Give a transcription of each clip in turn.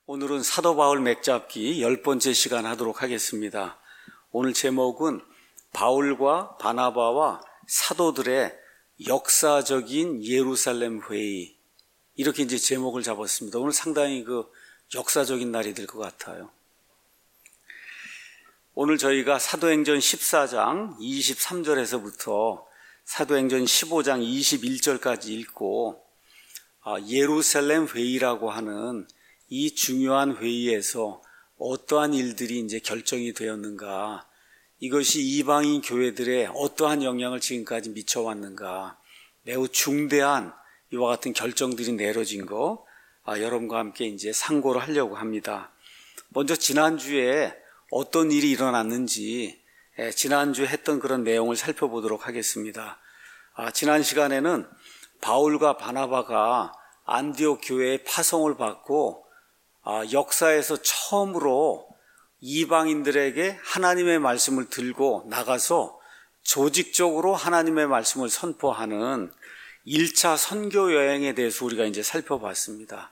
오늘은 사도 바울 맥잡기 10번째 시간 하도록 하겠습니다. 오늘 제목은 바울과 바나바와 사도들의 역사적인 예루살렘 회의, 이렇게 이제 제목을 잡았습니다. 오늘 상당히 역사적인 날이 될 것 같아요. 오늘 저희가 사도행전 14장 23절에서부터 사도행전 15장 21절까지 읽고 예루살렘 회의라고 하는 이 중요한 회의에서 어떠한 일들이 이제 결정이 되었는가, 이것이 이방인 교회들의 어떠한 영향을 지금까지 미쳐왔는가, 매우 중대한 이와 같은 결정들이 내려진 거 여러분과 함께 이제 상고를 하려고 합니다. 먼저 지난주에 어떤 일이 일어났는지 지난주에 했던 그런 내용을 살펴보도록 하겠습니다. 지난 시간에는 바울과 바나바가 안디옥 교회의 파송을 받고 역사에서 처음으로 이방인들에게 하나님의 말씀을 들고 나가서 조직적으로 하나님의 말씀을 선포하는 1차 선교 여행에 대해서 우리가 이제 살펴봤습니다.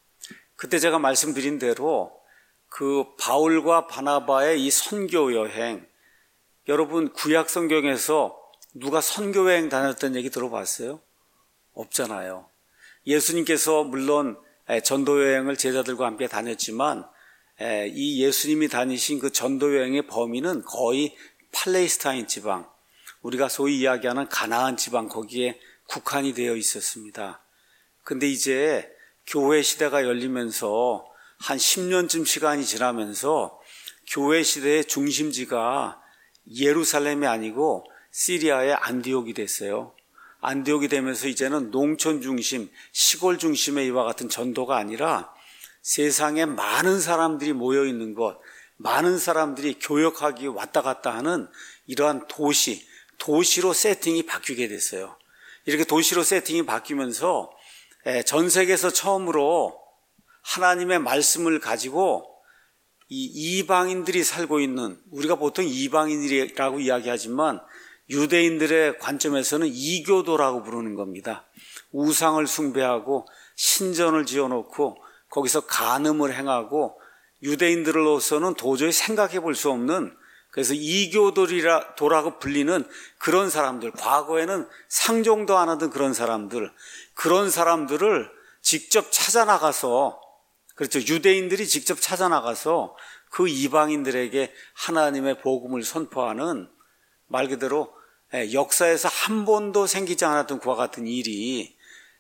그때 제가 말씀드린 대로 그 바울과 바나바의 이 선교 여행, 여러분 구약 성경에서 누가 선교 여행 다녔던 얘기 들어봤어요? 없잖아요. 예수님께서 물론 전도 여행을 제자들과 함께 다녔지만 이 예수님이 다니신 그 전도 여행의 범위는 거의 팔레스타인 지방, 우리가 소위 이야기하는 가나안 지방, 거기에 국한이 되어 있었습니다. 근데 이제 교회 시대가 열리면서 한 10년쯤 시간이 지나면서 교회 시대의 중심지가 예루살렘이 아니고 시리아의 안디옥이 됐어요. 안디옥이 되면서 이제는 농촌 중심, 시골 중심의 이와 같은 전도가 아니라 세상에 많은 사람들이 모여 있는 곳, 많은 사람들이 교역하기 왔다 갔다 하는 이러한 도시로 세팅이 바뀌게 됐어요. 이렇게 도시로 세팅이 바뀌면서 전 세계에서 처음으로 하나님의 말씀을 가지고 이 이방인들이 살고 있는, 우리가 보통 이방인이라고 이야기하지만 유대인들의 관점에서는 이교도라고 부르는 겁니다. 우상을 숭배하고 신전을 지어놓고 거기서 간음을 행하고 유대인들로서는 도저히 생각해 볼 수 없는, 그래서 이교도라고 불리는 그런 사람들, 과거에는 상종도 안 하던 그런 사람들을 직접 찾아나가서, 그렇죠, 유대인들이 직접 찾아나가서 그 이방인들에게 하나님의 복음을 선포하는, 말 그대로 역사에서 한 번도 생기지 않았던 그와 같은 일이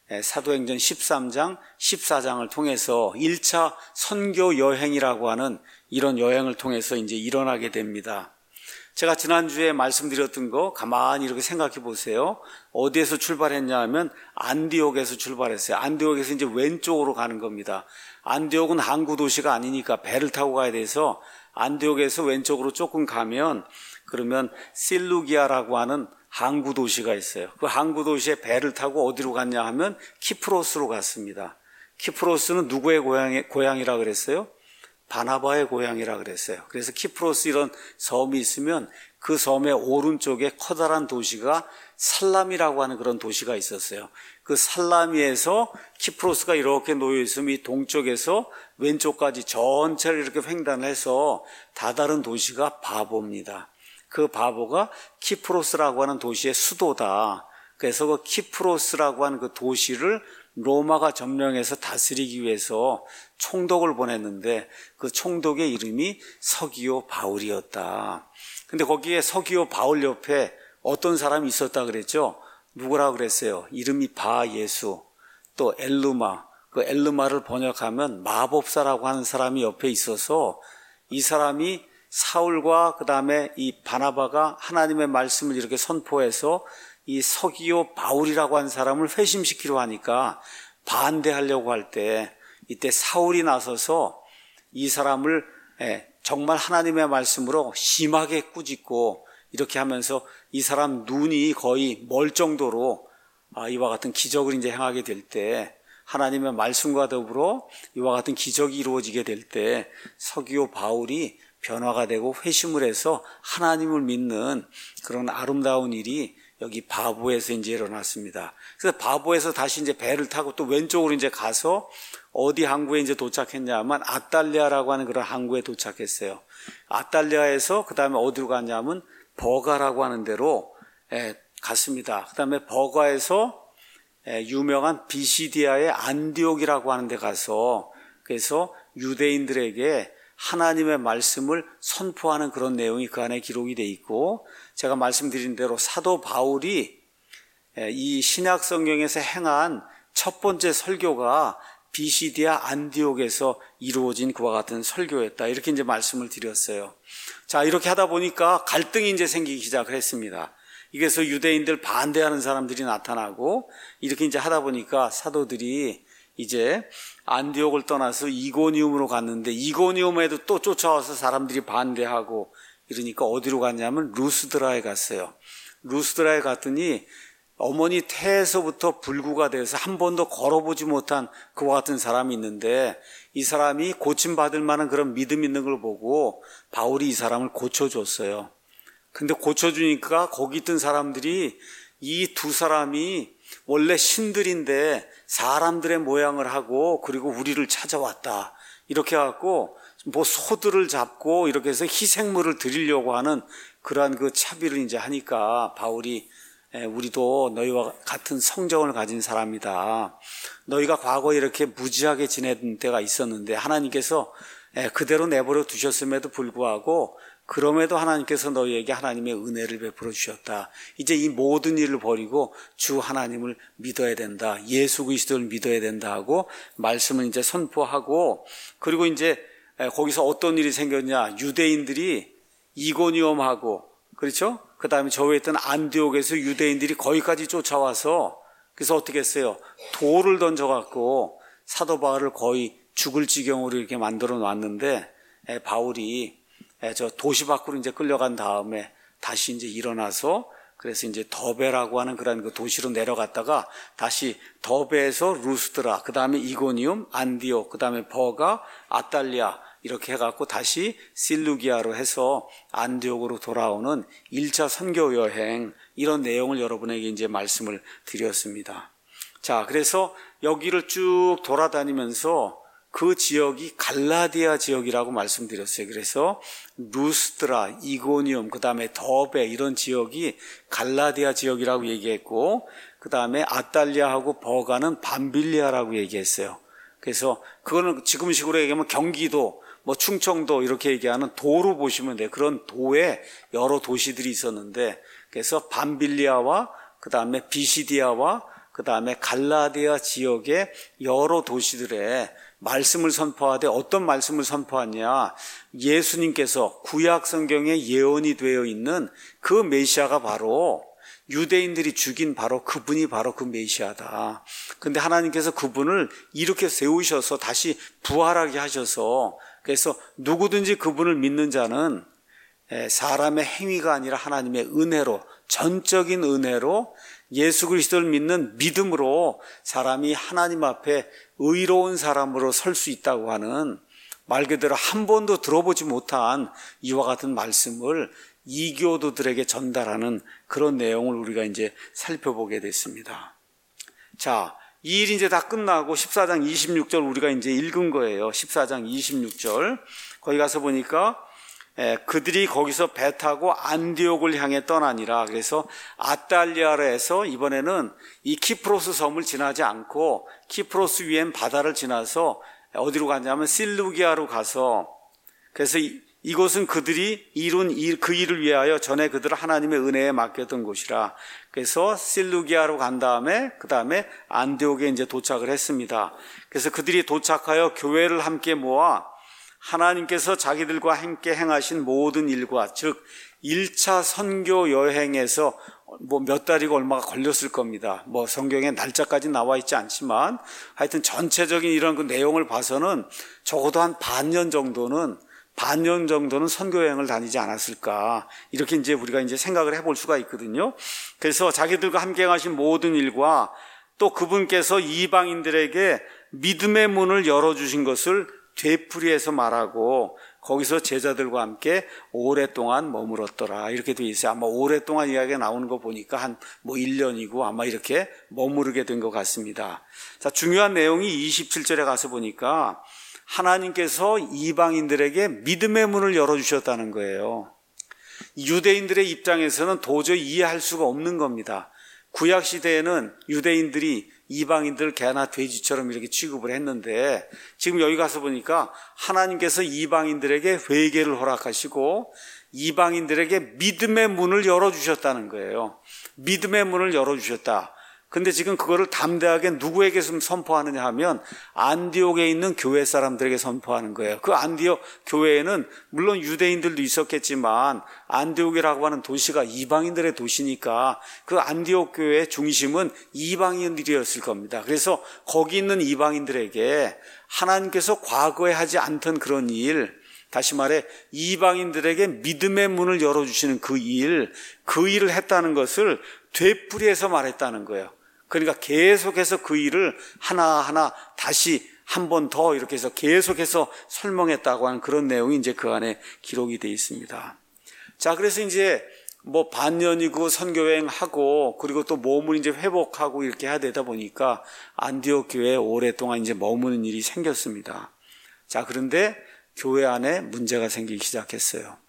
사도행전 13장, 14장을 통해서 1차 선교 여행이라고 하는 이런 여행을 통해서 이제 일어나게 됩니다. 제가 지난주에 말씀드렸던 거 가만히 이렇게 생각해 보세요. 어디에서 출발했냐 하면 안디옥에서 출발했어요. 안디옥에서 이제 왼쪽으로 가는 겁니다. 안디옥은 항구 도시가 아니니까 배를 타고 가야 돼서 안디옥에서 왼쪽으로 조금 가면 그러면 실루기아라고 하는 항구 도시가 있어요. 그 항구 도시에 배를 타고 어디로 갔냐 하면 키프로스로 갔습니다. 키프로스는 누구의 고향이라 그랬어요? 바나바의 고향이라 그랬어요. 그래서 키프로스 이런 섬이 있으면 그 섬의 오른쪽에 커다란 도시가 살라미라고 하는 그런 도시가 있었어요. 그 살라미에서 키프로스가 이렇게 놓여 있으면 이 동쪽에서 왼쪽까지 전체를 이렇게 횡단해서 다다른 도시가 바보입니다. 그 바보가 키프로스라고 하는 도시의 수도다. 그래서 그 키프로스라고 하는 그 도시를 로마가 점령해서 다스리기 위해서 총독을 보냈는데 그 총독의 이름이 서기오 바울이었다. 근데 거기에 서기오 바울 옆에 어떤 사람이 있었다 그랬죠? 누구라고 그랬어요? 이름이 바예수, 또 엘루마. 그 엘루마를 번역하면 마법사라고 하는 사람이 옆에 있어서 이 사람이 사울과 그 다음에 이 바나바가 하나님의 말씀을 이렇게 선포해서 이 서기오 바울이라고 하는 사람을 회심시키려 하니까 반대하려고 할 때 이때 사울이 나서서 이 사람을 정말 하나님의 말씀으로 심하게 꾸짖고 이렇게 하면서 이 사람 눈이 거의 멀 정도로 이와 같은 기적을 이제 행하게 될 때, 하나님의 말씀과 더불어 이와 같은 기적이 이루어지게 될 때 서기오 바울이 변화가 되고 회심을 해서 하나님을 믿는 그런 아름다운 일이 여기 바보에서 이제 일어났습니다. 그래서 바보에서 다시 이제 배를 타고 또 왼쪽으로 이제 가서 어디 항구에 이제 도착했냐면 아탈리아라고 하는 그런 항구에 도착했어요. 아탈리아에서 그 다음에 어디로 갔냐면 버가라고 하는 데로 갔습니다. 그 다음에 버가에서 유명한 비시디아의 안디옥이라고 하는 데 가서 그래서 유대인들에게 하나님의 말씀을 선포하는 그런 내용이 그 안에 기록이 돼 있고, 제가 말씀드린 대로 사도 바울이 이 신약 성경에서 행한 첫 번째 설교가 비시디아 안디옥에서 이루어진 그와 같은 설교였다. 이렇게 이제 말씀을 드렸어요. 자, 이렇게 하다 보니까 갈등이 이제 생기기 시작을 했습니다. 이게서 유대인들 반대하는 사람들이 나타나고, 이렇게 이제 하다 보니까 사도들이 이제 안디옥을 떠나서 이고니움으로 갔는데, 이고니움에도 또 쫓아와서 사람들이 반대하고 이러니까 어디로 갔냐면 루스드라에 갔어요. 루스드라에 갔더니 어머니 태에서부터 불구가 돼서 한 번도 걸어보지 못한 그와 같은 사람이 있는데, 이 사람이 고침받을 만한 그런 믿음 있는 걸 보고 바울이 이 사람을 고쳐줬어요. 근데 고쳐주니까 거기 있던 사람들이 이 두 사람이 원래 신들인데 사람들의 모양을 하고 그리고 우리를 찾아왔다, 이렇게 해갖고 뭐 소들을 잡고 이렇게 해서 희생물을 드리려고 하는 그러한 그 차비를 이제 하니까 바울이 우리도 너희와 같은 성정을 가진 사람이다. 너희가 과거에 이렇게 무지하게 지낸 때가 있었는데 하나님께서 그대로 내버려 두셨음에도 불구하고 그럼에도 하나님께서 너희에게 하나님의 은혜를 베풀어 주셨다. 이제 이 모든 일을 버리고 주 하나님을 믿어야 된다. 예수 그리스도를 믿어야 된다 하고 말씀을 이제 선포하고, 그리고 이제 거기서 어떤 일이 생겼냐. 유대인들이 이고니움하고, 그렇죠? 그 다음에 저 위에 있던 안디옥에서 유대인들이 거기까지 쫓아와서, 그래서 어떻게 했어요? 돌을 던져갖고 사도 바울을 거의 죽을 지경으로 이렇게 만들어 놨는데, 바울이 저 도시 밖으로 이제 끌려간 다음에 다시 이제 일어나서, 그래서 이제 더베라고 하는 그런 그 도시로 내려갔다가 다시 더베에서 루스드라, 그 다음에 이고니움, 안디옥, 그 다음에 버가, 아탈리아, 이렇게 해갖고 다시 실루기아로 해서 안디옥으로 돌아오는 1차 선교 여행, 이런 내용을 여러분에게 이제 말씀을 드렸습니다. 자, 그래서 여기를 쭉 돌아다니면서 그 지역이 갈라디아 지역이라고 말씀드렸어요. 그래서 루스드라, 이고니움, 그 다음에 더베, 이런 지역이 갈라디아 지역이라고 얘기했고, 그 다음에 아탈리아하고 버가는 밤빌리아라고 얘기했어요. 그래서 그거는 지금식으로 얘기하면 경기도, 뭐 충청도 이렇게 얘기하는 도로 보시면 돼요. 그런 도에 여러 도시들이 있었는데, 그래서 밤빌리아와 그 다음에 비시디아와 그 다음에 갈라디아 지역의 여러 도시들에 말씀을 선포하되, 어떤 말씀을 선포하냐, 예수님께서 구약 성경에 예언이 되어 있는 그 메시아가 바로 유대인들이 죽인 바로 그분이 바로 그 메시아다. 근데 하나님께서 그분을 이렇게 세우셔서 다시 부활하게 하셔서, 그래서 누구든지 그분을 믿는 자는 사람의 행위가 아니라 하나님의 은혜로, 전적인 은혜로 예수 그리스도를 믿는 믿음으로 사람이 하나님 앞에 의로운 사람으로 설 수 있다고 하는, 말 그대로 한 번도 들어보지 못한 이와 같은 말씀을 이교도들에게 전달하는 그런 내용을 우리가 이제 살펴보게 됐습니다. 자, 이 일이 이제 다 끝나고 14장 26절 우리가 이제 읽은 거예요. 14장 26절. 거기 가서 보니까 그들이 거기서 배 타고 안디옥을 향해 떠나니라. 그래서 아탈리아에서 이번에는 이 키프로스 섬을 지나지 않고 키프로스 위엔 바다를 지나서 어디로 갔냐면 실루기아로 가서, 그래서 이곳은 그들이 이룬 그 일을 위하여 전에 그들을 하나님의 은혜에 맡겼던 곳이라. 그래서 실루기아로 간 다음에 그 다음에 안디옥에 이제 도착을 했습니다. 그래서 그들이 도착하여 교회를 함께 모아 하나님께서 자기들과 함께 행하신 모든 일과, 즉 1차 선교 여행에서 뭐 몇 달이고 얼마가 걸렸을 겁니다. 뭐 성경에 날짜까지 나와 있지 않지만 하여튼 전체적인 이런 그 내용을 봐서는 적어도 한 반년 정도는 선교 여행을 다니지 않았을까, 이렇게 이제 우리가 이제 생각을 해볼 수가 있거든요. 그래서 자기들과 함께 하신 모든 일과 또 그분께서 이방인들에게 믿음의 문을 열어주신 것을 되풀이해서 말하고, 거기서 제자들과 함께 오랫동안 머물었더라. 이렇게 돼 있어요. 아마 오랫동안 이야기가 나오는 거 보니까 한 1년이고 아마 이렇게 머무르게 된 것 같습니다. 자, 중요한 내용이 27절에 가서 보니까 하나님께서 이방인들에게 믿음의 문을 열어주셨다는 거예요. 유대인들의 입장에서는 도저히 이해할 수가 없는 겁니다. 구약 시대에는 유대인들이 이방인들 개나 돼지처럼 이렇게 취급을 했는데 지금 여기 가서 보니까 하나님께서 이방인들에게 회개를 허락하시고 이방인들에게 믿음의 문을 열어주셨다는 거예요. 믿음의 문을 열어주셨다. 근데 지금 그거를 담대하게 누구에게 선포하느냐 하면 안디옥에 있는 교회 사람들에게 선포하는 거예요. 그 안디옥 교회에는 물론 유대인들도 있었겠지만 안디옥이라고 하는 도시가 이방인들의 도시니까 그 안디옥 교회의 중심은 이방인들이었을 겁니다. 그래서 거기 있는 이방인들에게 하나님께서 과거에 하지 않던 그런 일, 다시 말해 이방인들에게 믿음의 문을 열어주시는 그 일을 했다는 것을 되풀이해서 말했다는 거예요. 그러니까 계속해서 그 일을 하나하나 다시 한 번 더 이렇게 해서 계속해서 설명했다고 하는 그런 내용이 이제 그 안에 기록이 되어 있습니다. 자, 그래서 이제 반년이고 선교여행하고 그리고 또 몸을 이제 회복하고 이렇게 해야 되다 보니까 안디옥 교회에 오랫동안 이제 머무는 일이 생겼습니다. 자, 그런데 교회 안에 문제가 생기기 시작했어요.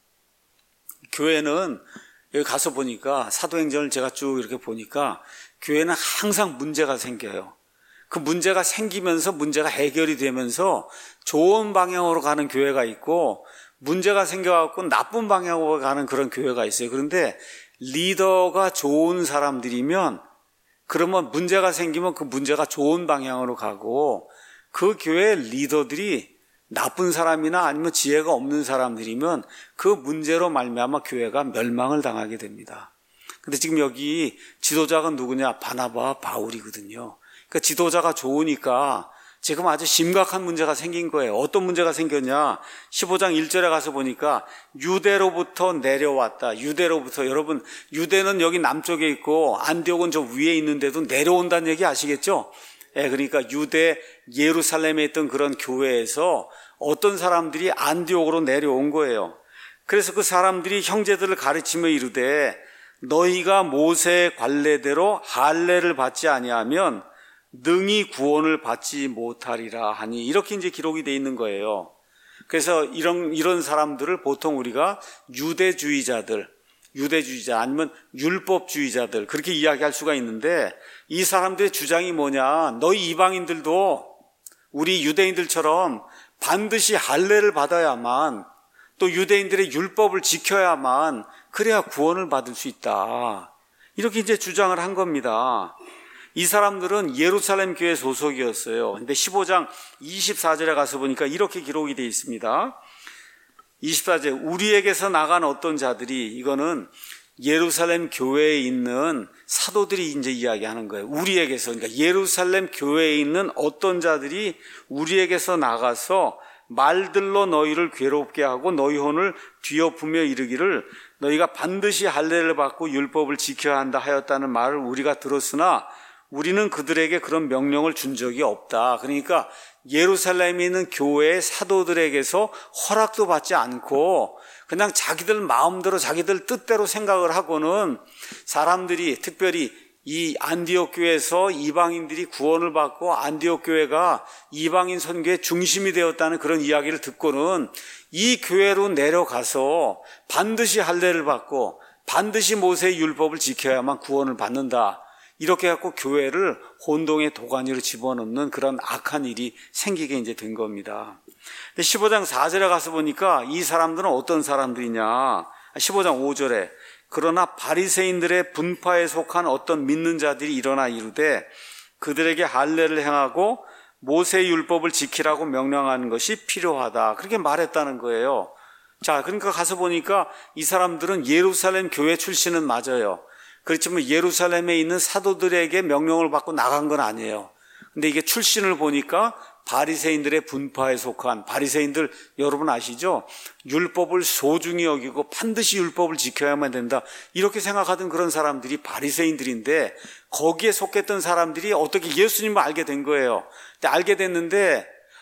교회는 여기 가서 보니까 사도행전을 제가 쭉 이렇게 보니까 교회는 항상 문제가 생겨요. 그 문제가 생기면서 문제가 해결이 되면서 좋은 방향으로 가는 교회가 있고 문제가 생겨갖고 나쁜 방향으로 가는 그런 교회가 있어요. 그런데 리더가 좋은 사람들이면 그러면 문제가 생기면 그 문제가 좋은 방향으로 가고 그 교회 리더들이 나쁜 사람이나 아니면 지혜가 없는 사람들이면 그 문제로 말미암아 교회가 멸망을 당하게 됩니다. 근데 지금 여기 지도자가 누구냐? 바나바와 바울이거든요. 그러니까 지도자가 좋으니까 지금 아주 심각한 문제가 생긴 거예요. 어떤 문제가 생겼냐? 15장 1절에 가서 보니까 유대로부터 내려왔다. 유대로부터, 여러분 유대는 여기 남쪽에 있고 안디옥은 저 위에 있는데도 내려온다는 얘기 아시겠죠? 그러니까 유대 예루살렘에 있던 그런 교회에서 어떤 사람들이 안디옥으로 내려온 거예요. 그래서 그 사람들이 형제들을 가르치며 이르되 너희가 모세의 관례대로 할례를 받지 아니하면 능히 구원을 받지 못하리라 하니 이렇게 이제 기록이 돼 있는 거예요. 그래서 이런 사람들을 보통 우리가 유대주의자 아니면 율법주의자들 그렇게 이야기할 수가 있는데 이 사람들의 주장이 뭐냐? 너희 이방인들도 우리 유대인들처럼 반드시 할례를 받아야만 또 유대인들의 율법을 지켜야만 그래야 구원을 받을 수 있다. 이렇게 이제 주장을 한 겁니다. 이 사람들은 예루살렘 교회 소속이었어요. 근데 15장 24절에 가서 보니까 이렇게 기록이 되어 있습니다. 24절 우리에게서 나간 어떤 자들이 이거는 예루살렘 교회에 있는 사도들이 이제 이야기하는 거예요. 우리에게서 그러니까 예루살렘 교회에 있는 어떤 자들이 우리에게서 나가서 말들로 너희를 괴롭게 하고 너희 혼을 뒤엎으며 이르기를 너희가 반드시 할례를 받고 율법을 지켜야 한다 하였다는 말을 우리가 들었으나 우리는 그들에게 그런 명령을 준 적이 없다. 그러니까 예루살렘에 있는 교회의 사도들에게서 허락도 받지 않고 그냥 자기들 마음대로 자기들 뜻대로 생각을 하고는 사람들이 특별히 이 안디옥 교회에서 이방인들이 구원을 받고 안디옥 교회가 이방인 선교의 중심이 되었다는 그런 이야기를 듣고는 이 교회로 내려가서 반드시 할례를 받고 반드시 모세의 율법을 지켜야만 구원을 받는다. 이렇게 해갖고 교회를 혼동의 도가니로 집어넣는 그런 악한 일이 생기게 이제 된 겁니다. 15장 4절에 가서 보니까 이 사람들은 어떤 사람들이냐? 15장 5절에 그러나 바리새인들의 분파에 속한 어떤 믿는 자들이 일어나 이르되 그들에게 할례를 행하고 모세의 율법을 지키라고 명령하는 것이 필요하다. 그렇게 말했다는 거예요. 자, 그러니까 가서 보니까 이 사람들은 예루살렘 교회 출신은 맞아요. 그렇지만 예루살렘에 있는 사도들에게 명령을 받고 나간 건 아니에요. 근데 이게 출신을 보니까 바리새인들의 분파에 속한 바리새인들 여러분 아시죠? 율법을 소중히 여기고 반드시 율법을 지켜야만 된다. 이렇게 생각하던 그런 사람들이 바리새인들인데 거기에 속했던 사람들이 어떻게 예수님을 알게 된 거예요. 근데 알게 됐는데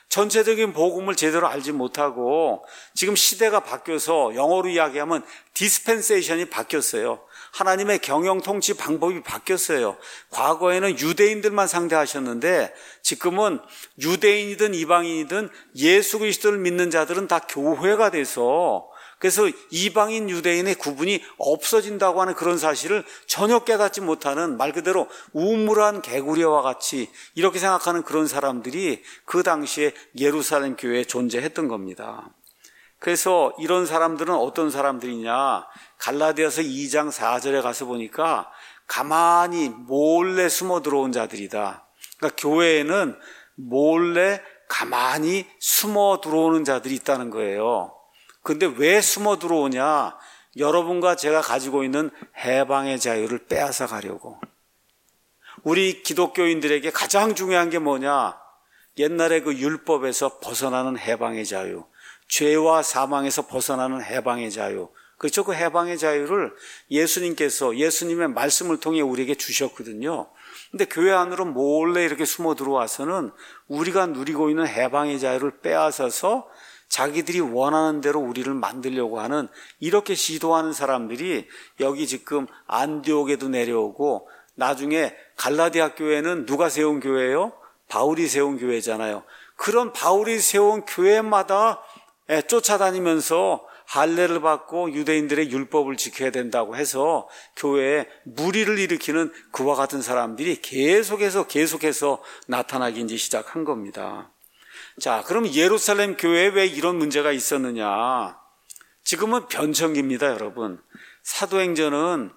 전체적인 복음을 제대로 알지 못하고 지금 시대가 바뀌어서 영어로 이야기하면 디스펜세이션이 바뀌었어요. 하나님의 경영 통치 방법이 바뀌었어요. 과거에는 유대인들만 상대하셨는데 지금은 유대인이든 이방인이든 예수 그리스도를 믿는 자들은 다 교회가 돼서, 그래서 이방인 유대인의 구분이 없어진다고 하는 그런 사실을 전혀 깨닫지 못하는, 말 그대로 우물한 개구리와 같이 이렇게 생각하는 그런 사람들이 그 당시에 예루살렘 교회에 존재했던 겁니다. 그래서 이런 사람들은 어떤 사람들이냐, 갈라디아서 2장 4절에 가서 보니까 가만히 몰래 숨어 들어온 자들이다. 그러니까 교회에는 몰래 가만히 숨어 들어오는 자들이 있다는 거예요. 근데 왜 숨어 들어오냐? 여러분과 제가 가지고 있는 해방의 자유를 빼앗아 가려고. 우리 기독교인들에게 가장 중요한 게 뭐냐? 옛날에 그 율법에서 벗어나는 해방의 자유, 죄와 사망에서 벗어나는 해방의 자유, 그렇죠? 그 해방의 자유를 예수님께서 예수님의 말씀을 통해 우리에게 주셨거든요. 근데 교회 안으로 몰래 이렇게 숨어 들어와서는 우리가 누리고 있는 해방의 자유를 빼앗아서 자기들이 원하는 대로 우리를 만들려고 하는, 이렇게 시도하는 사람들이 여기 지금 안디옥에도 내려오고, 나중에 갈라디아 교회는 누가 세운 교회예요? 바울이 세운 교회잖아요. 그런 바울이 세운 교회마다 쫓아다니면서 할례를 받고 유대인들의 율법을 지켜야 된다고 해서 교회에 무리를 일으키는 그와 같은 사람들이 계속해서 나타나기 이제 시작한 겁니다. 자, 그럼 예루살렘 교회에 왜 이런 문제가 있었느냐? 지금은 변천기입니다, 여러분. 사도행전은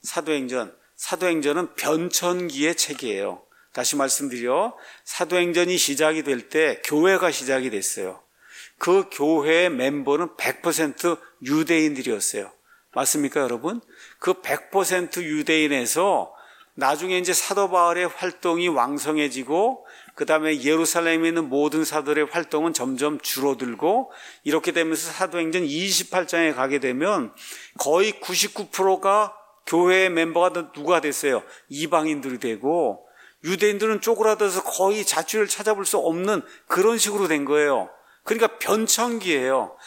변천기의 책이에요. 다시 말씀드려, 사도행전이 시작이 될 때 교회가 시작이 됐어요. 그 교회의 멤버는 100% 유대인들이었어요. 맞습니까, 여러분? 그 100% 유대인에서 나중에 이제 사도 바울의 활동이 왕성해지고, 그 다음에 예루살렘에 있는 모든 사도들의 활동은 점점 줄어들고, 이렇게 되면서 사도행전 28장에 가게 되면 거의 99%가 교회의 멤버가 누가 됐어요? 이방인들이 되고, 유대인들은 쪼그라들어서 거의 자취를 찾아볼 수 없는 그런 식으로 된 거예요. 그러니까 변천기예요.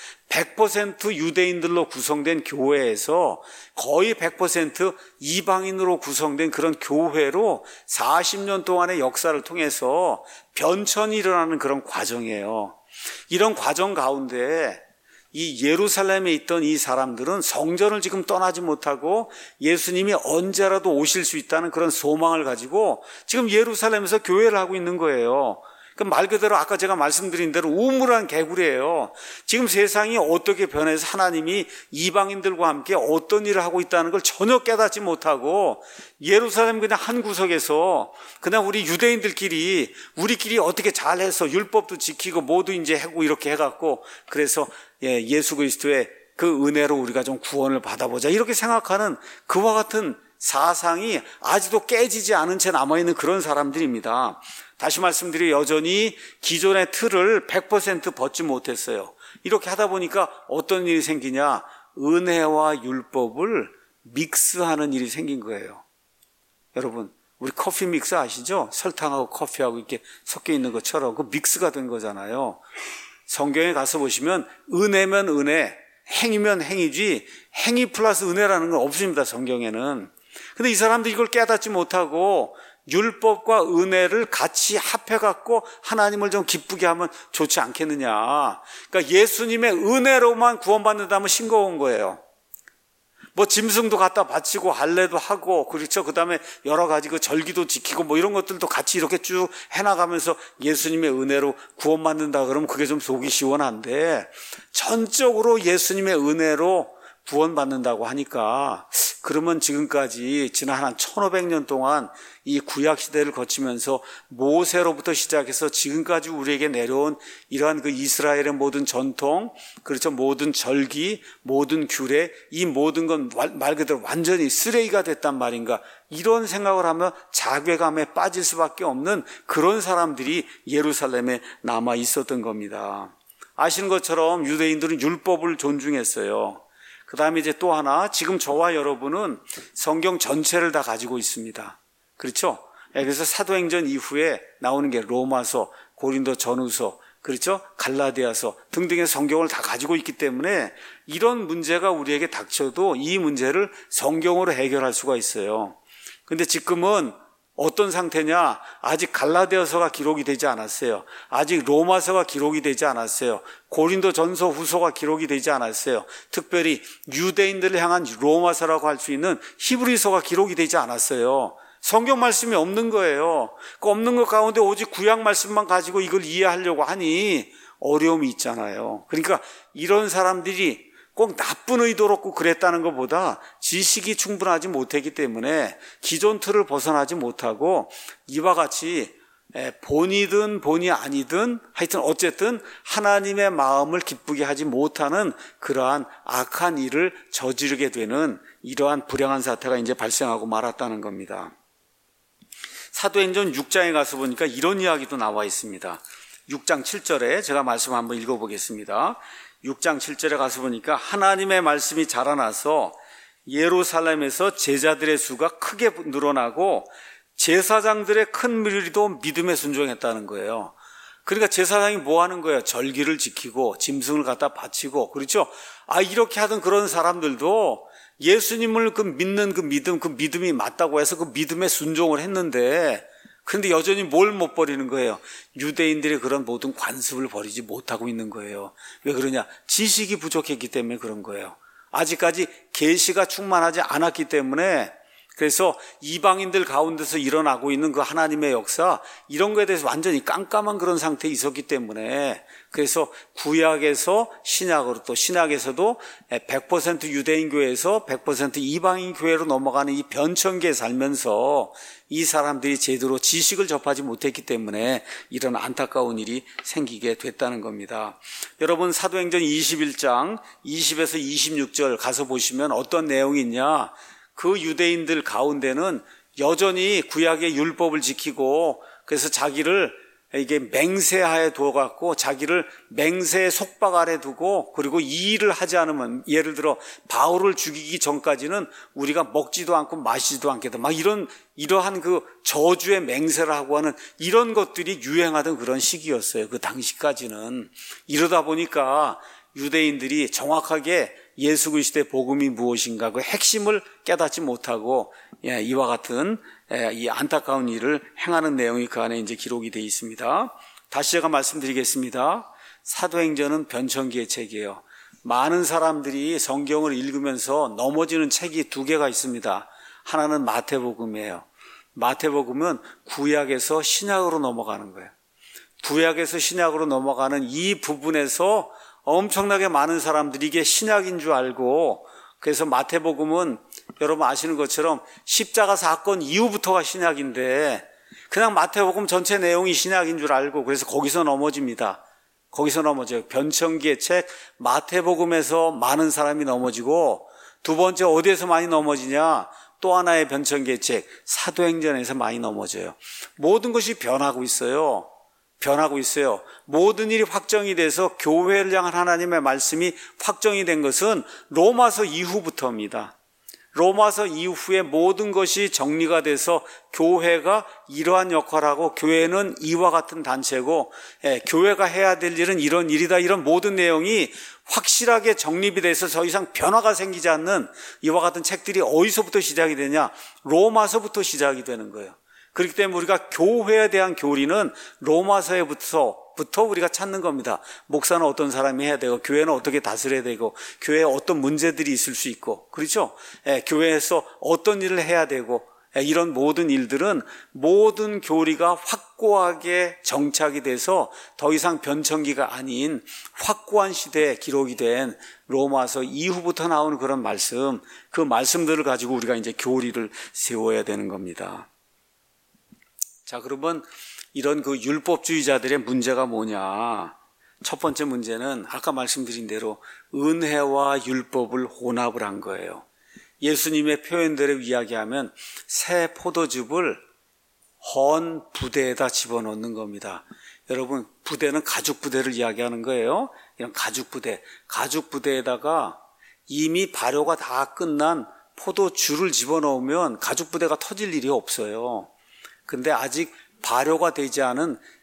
100% 유대인들로 구성된 교회에서 거의 100% 이방인으로 구성된 그런 교회로 40년 동안의 역사를 통해서 변천이 일어나는 그런 과정이에요. 이런 과정 가운데 이 예루살렘에 있던 이 사람들은 성전을 지금 떠나지 못하고 예수님이 언제라도 오실 수 있다는 그런 소망을 가지고 지금 예루살렘에서 교회를 하고 있는 거예요. 말 그대로 아까 제가 말씀드린 대로 우물한 개구리예요. 지금 세상이 어떻게 변해서 하나님이 이방인들과 함께 어떤 일을 하고 있다는 걸 전혀 깨닫지 못하고 예루살렘 그냥 한 구석에서 그냥 우리 유대인들끼리 우리끼리 어떻게 잘해서 율법도 지키고 모두 이제 하고 이렇게 해갖고, 그래서 예수 그리스도의 그 은혜로 우리가 좀 구원을 받아보자 이렇게 생각하는 그와 같은 사상이 아직도 깨지지 않은 채 남아있는 그런 사람들입니다. 다시 말씀드려, 여전히 기존의 틀을 100% 벗지 못했어요. 이렇게 하다 보니까 어떤 일이 생기냐? 은혜와 율법을 믹스하는 일이 생긴 거예요. 여러분, 우리 커피 믹스 아시죠? 설탕하고 커피하고 이렇게 섞여 있는 것처럼 그 믹스가 된 거잖아요. 성경에 가서 보시면 은혜면 은혜, 행위면 행위지 행위 플러스 은혜라는 건 없습니다, 성경에는. 근데 이 사람들이 이걸 깨닫지 못하고 율법과 은혜를 같이 합해갖고 하나님을 좀 기쁘게 하면 좋지 않겠느냐. 그러니까 예수님의 은혜로만 구원받는다면 싱거운 거예요. 뭐 짐승도 갖다 바치고 할례도 하고, 그렇죠. 그 다음에 여러 가지 그 절기도 지키고 뭐 이런 것들도 같이 이렇게 쭉 해나가면서 예수님의 은혜로 구원받는다 그러면 그게 좀 속이 시원한데, 전적으로 예수님의 은혜로 구원받는다고 하니까, 그러면 지금까지 지난 한 1500년 동안 이 구약시대를 거치면서 모세로부터 시작해서 지금까지 우리에게 내려온 이러한 그 이스라엘의 모든 전통, 그렇죠, 모든 절기, 모든 규례, 이 모든 건 말 그대로 완전히 쓰레기가 됐단 말인가, 이런 생각을 하며 자괴감에 빠질 수밖에 없는 그런 사람들이 예루살렘에 남아 있었던 겁니다. 아시는 것처럼 유대인들은 율법을 존중했어요. 그 다음에 이제 또 하나, 지금 저와 여러분은 성경 전체를 다 가지고 있습니다. 그렇죠? 그래서 사도행전 이후에 나오는 게 로마서, 고린도 전후서, 그렇죠? 갈라디아서 등등의 성경을 다 가지고 있기 때문에 이런 문제가 우리에게 닥쳐도 이 문제를 성경으로 해결할 수가 있어요. 근데 지금은 어떤 상태냐? 아직 갈라디아서가 기록이 되지 않았어요. 아직 로마서가 기록이 되지 않았어요. 고린도전서 후서가 기록이 되지 않았어요. 특별히 유대인들을 향한 로마서라고 할 수 있는 히브리서가 기록이 되지 않았어요. 성경 말씀이 없는 거예요. 그 없는 것 가운데 오직 구약 말씀만 가지고 이걸 이해하려고 하니 어려움이 있잖아요. 그러니까 이런 사람들이 꼭 나쁜 의도로 꼭 그랬다는 것보다 지식이 충분하지 못했기 때문에 기존 틀을 벗어나지 못하고 이와 같이 본이든 본이 아니든 하여튼 어쨌든 하나님의 마음을 기쁘게 하지 못하는 그러한 악한 일을 저지르게 되는 이러한 불행한 사태가 이제 발생하고 말았다는 겁니다. 사도행전 6장에 가서 보니까 이런 이야기도 나와 있습니다. 6장 7절에 제가 말씀 한번 읽어보겠습니다. 6장 7절에 가서 보니까 하나님의 말씀이 자라나서 예루살렘에서 제자들의 수가 크게 늘어나고 제사장들의 큰 무리도 믿음에 순종했다는 거예요. 그러니까 제사장이 뭐 하는 거예요? 절기를 지키고 짐승을 갖다 바치고, 그렇죠? 이렇게 하던 그런 사람들도 예수님을 믿는 그 믿음이 맞다고 해서 그 믿음에 순종을 했는데, 그런데 여전히 뭘 못 버리는 거예요? 유대인들의 그런 모든 관습을 버리지 못하고 있는 거예요. 왜 그러냐? 지식이 부족했기 때문에 그런 거예요. 아직까지 계시가 충만하지 않았기 때문에. 그래서 이방인들 가운데서 일어나고 있는 그 하나님의 역사, 이런 거에 대해서 완전히 깜깜한 그런 상태에 있었기 때문에, 그래서 구약에서 신약으로, 또 신약에서도 100% 유대인 교회에서 100% 이방인 교회로 넘어가는 이 변천기에 살면서 이 사람들이 제대로 지식을 접하지 못했기 때문에 이런 안타까운 일이 생기게 됐다는 겁니다. 여러분, 사도행전 21장 20에서 26절 가서 보시면 어떤 내용이 있냐? 그 유대인들 가운데는 여전히 구약의 율법을 지키고, 그래서 자기를 이게 맹세하에 두어갖고 자기를 맹세의 속박 아래 두고, 그리고 이 일을 하지 않으면, 예를 들어 바울을 죽이기 전까지는 우리가 먹지도 않고 마시지도 않겠다, 막 이러한 그 저주의 맹세를 하고 하는 이런 것들이 유행하던 그런 시기였어요. 그 당시까지는. 이러다 보니까 유대인들이 정확하게 예수 그리스도의 복음이 무엇인가 그 핵심을 깨닫지 못하고 이와 같은 이 안타까운 일을 행하는 내용이 그 안에 이제 기록이 되어 있습니다. 다시 제가 말씀드리겠습니다. 사도행전은 변천기의 책이에요. 많은 사람들이 성경을 읽으면서 넘어지는 책이 두 개가 있습니다. 하나는 마태복음이에요. 마태복음은 구약에서 신약으로 넘어가는 거예요. 구약에서 신약으로 넘어가는 이 부분에서 엄청나게 많은 사람들이 이게 신약인 줄 알고, 그래서 마태복음은 여러분 아시는 것처럼 십자가 사건 이후부터가 신약인데 그냥 마태복음 전체 내용이 신약인 줄 알고, 그래서 거기서 넘어집니다. 거기서 넘어져요. 변천기의 책 마태복음에서 많은 사람이 넘어지고, 두 번째 어디에서 많이 넘어지냐? 또 하나의 변천기의 책 사도행전에서 많이 넘어져요. 모든 것이 변하고 있어요. 모든 일이 확정이 돼서 교회를 향한 하나님의 말씀이 확정이 된 것은 로마서 이후부터입니다. 로마서 이후에 모든 것이 정리가 돼서 교회가 이러한 역할을 하고, 교회는 이와 같은 단체고, 교회가 해야 될 일은 이런 일이다, 이런 모든 내용이 확실하게 정립이 돼서 더 이상 변화가 생기지 않는 이와 같은 책들이 어디서부터 시작이 되냐? 로마서부터 시작이 되는 거예요. 그렇기 때문에 우리가 교회에 대한 교리는 로마서에부터 우리가 찾는 겁니다. 목사는 어떤 사람이 해야 되고, 교회는 어떻게 다스려야 되고, 교회에 어떤 문제들이 있을 수 있고, 그렇죠? 교회에서 어떤 일을 해야 되고, 이런 모든 일들은 모든 교리가 확고하게 정착이 돼서 더 이상 변천기가 아닌 확고한 시대에 기록이 된 로마서 이후부터 나오는 그런 말씀, 그 말씀들을 가지고 우리가 이제 교리를 세워야 되는 겁니다. 자, 그러면 이런 그 율법주의자들의 문제가 뭐냐? 첫 번째 문제는 아까 말씀드린 대로 은혜와 율법을 혼합을 한 거예요. 예수님의 표현대로 이야기하면 새 포도즙을 헌 부대에다 집어넣는 겁니다. 여러분, 부대는 가죽 부대를 이야기하는 거예요. 이런 가죽 부대에다가 이미 발효가 다 끝난 포도주를 집어넣으면 가죽 부대가 터질 일이 없어요. 근데 아직 발효가 되지 않은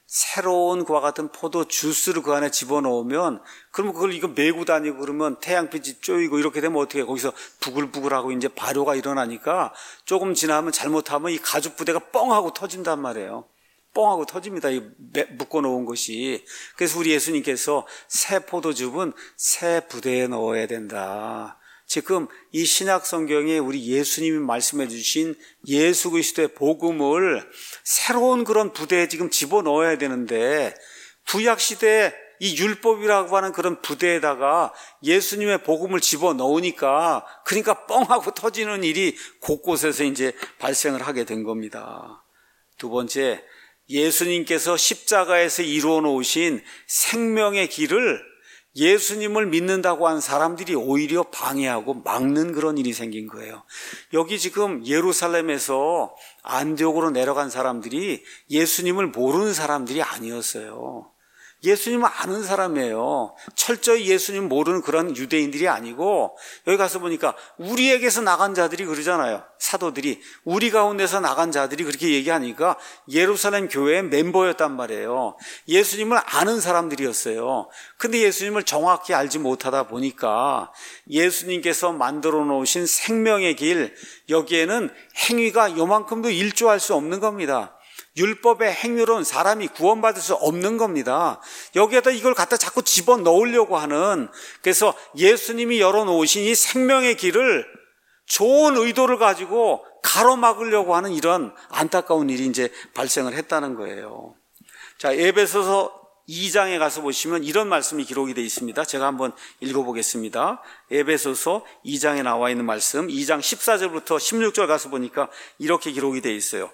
새로운 그와 같은 포도 주스를 그 안에 집어넣으면 그러면 그걸 이거 메고 다니고 그러면 태양빛이 쪼이고 이렇게 되면 어떻게 해요? 거기서 부글부글하고 이제 발효가 일어나니까 조금 지나면 잘못하면 이 가죽 부대가 뻥하고 터진단 말이에요. 뻥하고 터집니다. 이 묶어놓은 것이. 그래서 우리 예수님께서 새 포도즙은 새 부대에 넣어야 된다. 지금 이 신약 성경에 우리 예수님이 말씀해 주신 예수 그리스도의 복음을 새로운 그런 부대에 지금 집어넣어야 되는데 구약 시대에 이 율법이라고 하는 그런 부대에다가 예수님의 복음을 집어넣으니까 그러니까 뻥하고 터지는 일이 곳곳에서 이제 발생을 하게 된 겁니다. 두 번째, 예수님께서 십자가에서 이루어 놓으신 생명의 길을 예수님을 믿는다고 한 사람들이 오히려 방해하고 막는 그런 일이 생긴 거예요. 여기 지금 예루살렘에서 안디옥으로 내려간 사람들이 예수님을 모르는 사람들이 아니었어요. 예수님을 아는 사람이에요. 철저히 예수님 모르는 그런 유대인들이 아니고 여기 가서 보니까 우리에게서 나간 자들이 그러잖아요. 사도들이 우리 가운데서 나간 자들이 그렇게 얘기하니까 예루살렘 교회의 멤버였단 말이에요. 예수님을 아는 사람들이었어요. 근데 예수님을 정확히 알지 못하다 보니까 예수님께서 만들어 놓으신 생명의 길, 여기에는 행위가 요만큼도 일조할 수 없는 겁니다. 율법의 행위로는 사람이 구원받을 수 없는 겁니다. 여기에다 이걸 갖다 자꾸 집어넣으려고 하는, 그래서 예수님이 열어놓으신 이 생명의 길을 좋은 의도를 가지고 가로막으려고 하는 이런 안타까운 일이 이제 발생을 했다는 거예요. 자, 에베소서 2장에 가서 보시면 이런 말씀이 기록이 되어 있습니다. 제가 한번 읽어보겠습니다. 에베소서 2장에 나와 있는 말씀, 2장 14절부터 16절 가서 보니까 이렇게 기록이 되어 있어요.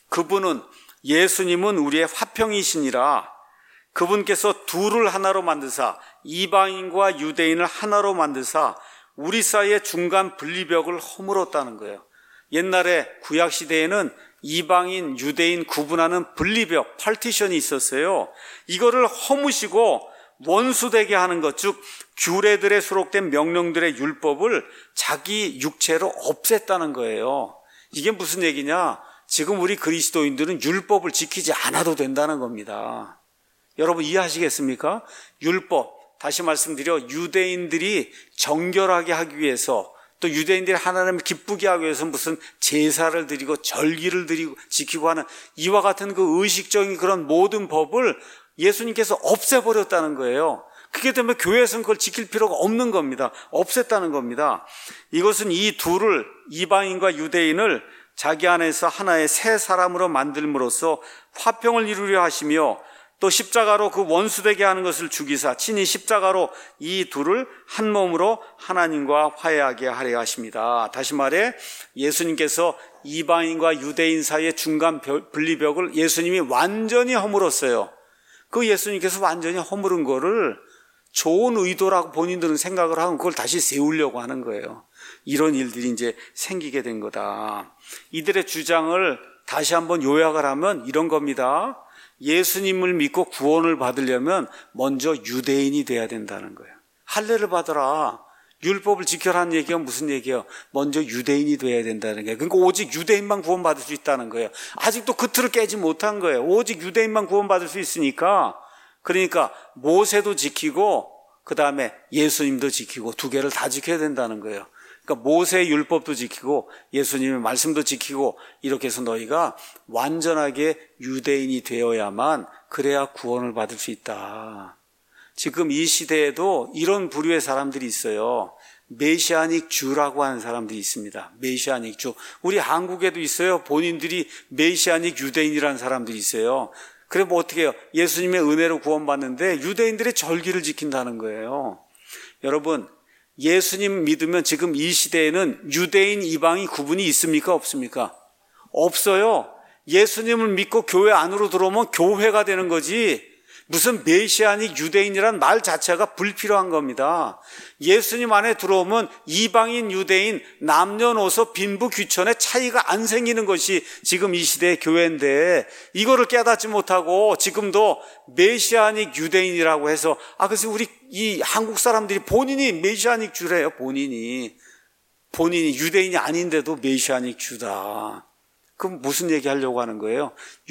예수님은 우리의 화평이시니라. 그분께서 둘을 하나로 만드사 이방인과 유대인을 하나로 만드사 우리 사이의 중간 분리벽을 허물었다는 거예요. 옛날에 구약 시대에는 이방인, 유대인 구분하는 분리벽, 파티션이 있었어요. 이거를 허무시고 원수되게 하는 것, 즉 규례들에 수록된 명령들의 율법을 자기 육체로 없앴다는 거예요. 이게 무슨 얘기냐? 지금 우리 그리스도인들은 율법을 지키지 않아도 된다는 겁니다. 여러분 이해하시겠습니까? 율법, 다시 말씀드려 유대인들이 정결하게 하기 위해서, 또 유대인들이 하나님을 기쁘게 하기 위해서 무슨 제사를 드리고 절기를 드리고 지키고 하는 이와 같은 그 의식적인 그런 모든 법을 예수님께서 없애버렸다는 거예요. 그렇게 되면 교회에서는 그걸 지킬 필요가 없는 겁니다. 없앴다는 겁니다. 이것은 이 둘을, 이방인과 유대인을 자기 안에서 하나의 새 사람으로 만들므로써 화평을 이루려 하시며 또 십자가로 그 원수되게 하는 것을 죽이사 친히 십자가로 이 둘을 한 몸으로 하나님과 화해하게 하려 하십니다. 다시 말해 예수님께서 이방인과 유대인 사이의 중간 분리벽을 예수님이 완전히 허물었어요. 그 예수님께서 완전히 허물은 거를 좋은 의도라고 본인들은 생각을 하고 그걸 다시 세우려고 하는 거예요. 이런 일들이 이제 생기게 된 거다. 이들의 주장을 다시 한번 요약을 하면 이런 겁니다. 예수님을 믿고 구원을 받으려면 먼저 유대인이 돼야 된다는 거예요. 할례를 받아라. 율법을 지켜라는 얘기가 무슨 얘기예요? 먼저 유대인이 돼야 된다는 거예요. 그러니까 오직 유대인만 구원받을 수 있다는 거예요. 아직도 그 틀을 깨지 못한 거예요. 오직 유대인만 구원받을 수 있으니까, 그러니까 모세도 지키고 그 다음에 예수님도 지키고 두 개를 다 지켜야 된다는 거예요. 그러니까 모세의 율법도 지키고 예수님의 말씀도 지키고 이렇게 해서 너희가 완전하게 유대인이 되어야만 그래야 구원을 받을 수 있다. 지금 이 시대에도 이런 부류의 사람들이 있어요. 메시아닉 주라고 하는 사람들이 있습니다. 메시아닉 주. 우리 한국에도 있어요. 본인들이 메시아닉 유대인이라는 사람들이 있어요. 그래 뭐 어떻게 해요? 예수님의 은혜로 구원받는데 유대인들의 절기를 지킨다는 거예요. 여러분, 예수님 믿으면 지금 이 시대에는 유대인, 이방인 구분이 있습니까? 없습니까? 없어요. 예수님을 믿고 교회 안으로 들어오면 교회가 되는 거지 무슨 메시아닉 유대인이란 말 자체가 불필요한 겁니다. 예수님 안에 들어오면 이방인, 유대인, 남녀노소, 빈부, 귀천의 차이가 안 생기는 것이 지금 이 시대의 교회인데 이거를 깨닫지 못하고 지금도 메시아닉 유대인이라고 해서 그래서 우리 이 한국 사람들이 본인이 메시아닉 주래요. 본인이 유대인이 아닌데도 메시아닉 주다. 그럼 무슨 얘기 하려고 하는 거예요?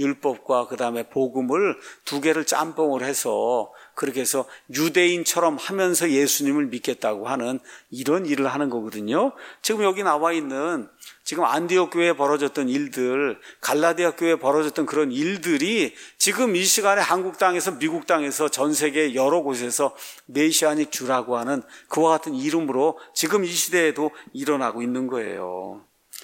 율법과 그 다음에 복음을 두 개를 짬뽕을 해서 그렇게 해서 유대인처럼 하면서 예수님을 믿겠다고 하는 이런 일을 하는 거거든요. 지금 여기 나와 있는 지금 안디옥 교회에 벌어졌던 일들, 갈라디아 교회에 벌어졌던 그런 일들이 지금 이 시간에 한국 땅에서 미국 땅에서 전 세계 여러 곳에서 메시아닉 주라고 하는 그와 같은 이름으로 지금 이 시대에도 일어나고 있는 거예요.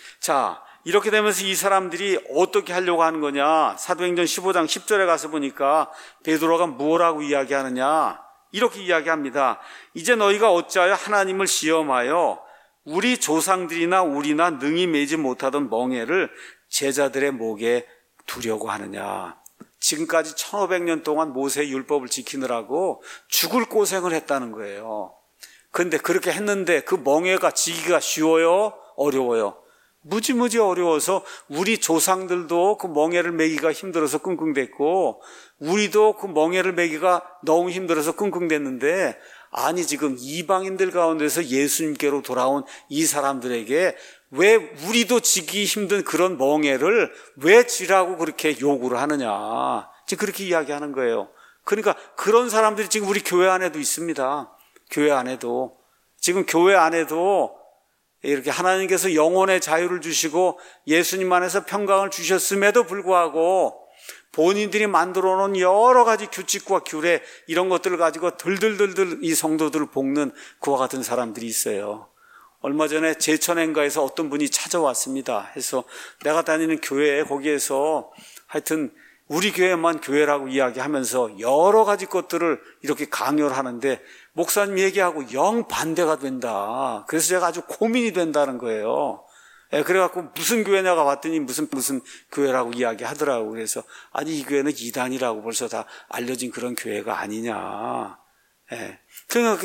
자, 이렇게 되면서 이 사람들이 어떻게 하려고 하는 거냐? 사도행전 15장 10절에 가서 보니까 베드로가 뭐라고 이야기하느냐? 이렇게 이야기합니다. 이제 너희가 어찌하여 하나님을 시험하여 우리 조상들이나 우리나 능히 매지 못하던 멍에를 제자들의 목에 두려고 하느냐? 지금까지 1500년 동안 모세의 율법을 지키느라고 죽을 고생을 했다는 거예요. 그런데 그렇게 했는데 그 멍에가 지기가 쉬워요? 어려워요? 무지무지 어려워서 우리 조상들도 그 멍에를 매기가 힘들어서 끙끙댔고 우리도 그 멍에를 매기가 너무 힘들어서 끙끙댔는데 아니 지금 이방인들 가운데서 예수님께로 돌아온 이 사람들에게 왜 우리도 지기 힘든 그런 멍에를 왜 지라고 그렇게 요구를 하느냐. 지금 그렇게 이야기하는 거예요. 그러니까 그런 사람들이 지금 우리 교회 안에도 있습니다. 교회 안에도. 지금 교회 안에도 이렇게 하나님께서 영혼의 자유를 주시고 예수님 안에서 평강을 주셨음에도 불구하고 본인들이 만들어 놓은 여러 가지 규칙과 규례 이런 것들을 가지고 들들들들 이 성도들을 볶는 그와 같은 사람들이 있어요. 얼마 전에 제천행가에서 어떤 분이 찾아왔습니다. 해서 내가 다니는 교회에 거기에서 하여튼 우리 교회만 교회라고 이야기하면서 여러 가지 것들을 이렇게 강요를 하는데 목사님 얘기하고 영 반대가 된다. 그래서 제가 아주 고민이 된다는 거예요. 그래갖고 무슨 교회냐가 왔더니 무슨 교회라고 이야기하더라고. 그래서 아니 이 교회는 이단이라고 벌써 다 알려진 그런 교회가 아니냐. 그러니까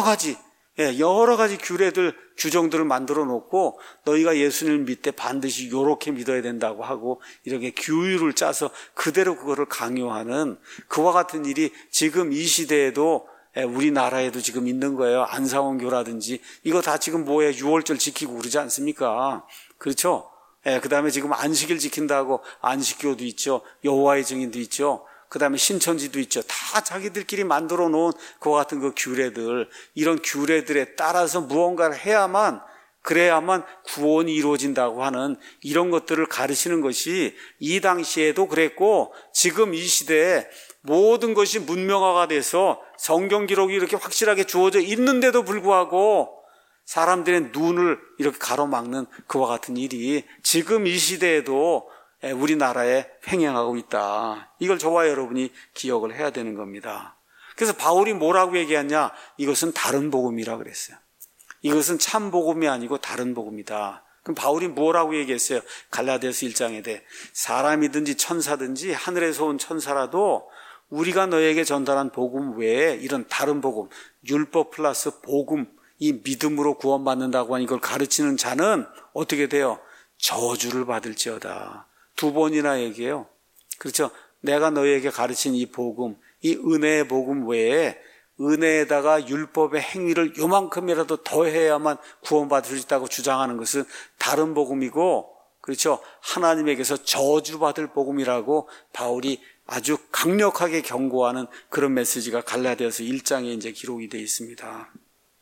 여러 가지 규례들, 규정들을 만들어 놓고 너희가 예수님을 믿되 반드시 이렇게 믿어야 된다고 하고 이렇게 규율을 짜서 그대로 그거를 강요하는 그와 같은 일이 지금 이 시대에도 우리나라에도 지금 있는 거예요. 안상원교라든지 이거 다 지금 뭐예요? 6월절 지키고 그러지 않습니까? 그렇죠? 그 다음에 지금 안식일 지킨다고 안식교도 있죠. 여호와의 증인도 있죠. 그 다음에 신천지도 있죠. 다 자기들끼리 만들어 놓은 그와 같은 그 규례들, 이런 규례들에 따라서 무언가를 해야만, 그래야만 구원이 이루어진다고 하는 이런 것들을 가르치는 것이 이 당시에도 그랬고 지금 이 시대에 모든 것이 문명화가 돼서 성경 기록이 이렇게 확실하게 주어져 있는데도 불구하고 사람들의 눈을 이렇게 가로막는 그와 같은 일이 지금 이 시대에도 우리나라에 횡행하고 있다. 이걸 저와 여러분이 기억을 해야 되는 겁니다. 그래서 바울이 뭐라고 얘기했냐? 이것은 다른 복음이라 그랬어요. 이것은 참 복음이 아니고 다른 복음이다. 그럼 바울이 뭐라고 얘기했어요? 갈라디아서 1장에 대해 사람이든지 천사든지 하늘에서 온 천사라도 우리가 너에게 전달한 복음 외에 이런 다른 복음, 율법 플러스 복음, 이 믿음으로 구원받는다고 하는 이걸 가르치는 자는 어떻게 돼요? 저주를 받을지어다. 2번이나 얘기해요. 그렇죠? 내가 너희에게 가르친 이 복음, 이 은혜의 복음 외에 은혜에다가 율법의 행위를 요만큼이라도 더해야만 구원받을 수 있다고 주장하는 것은 다른 복음이고, 그렇죠? 하나님에게서 저주받을 복음이라고 바울이 아주 강력하게 경고하는 그런 메시지가 갈라디아서 1장에 이제 기록이 되어 있습니다.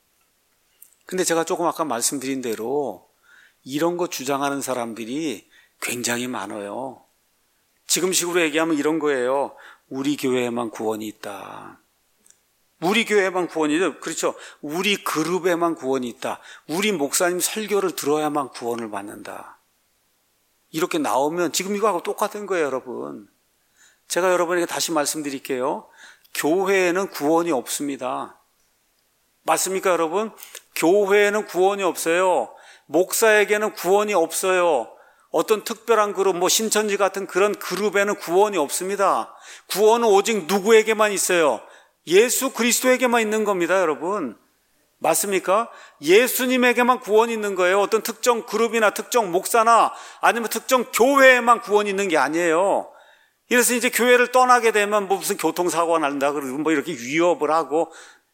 근데 제가 조금 아까 말씀드린 대로 이런 거 주장하는 사람들이 굉장히 많아요. 지금식으로 얘기하면 이런 거예요. 우리 교회에만 구원이 있다. 우리 교회에만 구원이 있다. 그렇죠. 우리 그룹에만 구원이 있다. 우리 목사님 설교를 들어야만 구원을 받는다. 이렇게 나오면 지금 이거하고 똑같은 거예요, 여러분. 제가 여러분에게 다시 말씀드릴게요. 교회에는 구원이 없습니다. 맞습니까, 여러분? 교회에는 구원이 없어요. 목사에게는 구원이 없어요. 어떤 특별한 그룹, 신천지 같은 그런 그룹에는 구원이 없습니다. 구원은 오직 누구에게만 있어요? 예수 그리스도에게만 있는 겁니다, 여러분. 맞습니까? 예수님에게만 구원이 있는 거예요. 어떤 특정 그룹이나 특정 목사나 아니면 특정 교회에만 구원이 있는 게 아니에요. 그래서 이제 교회를 떠나게 되면 무슨 교통사고가 난다 그러고 이렇게 위협을 하고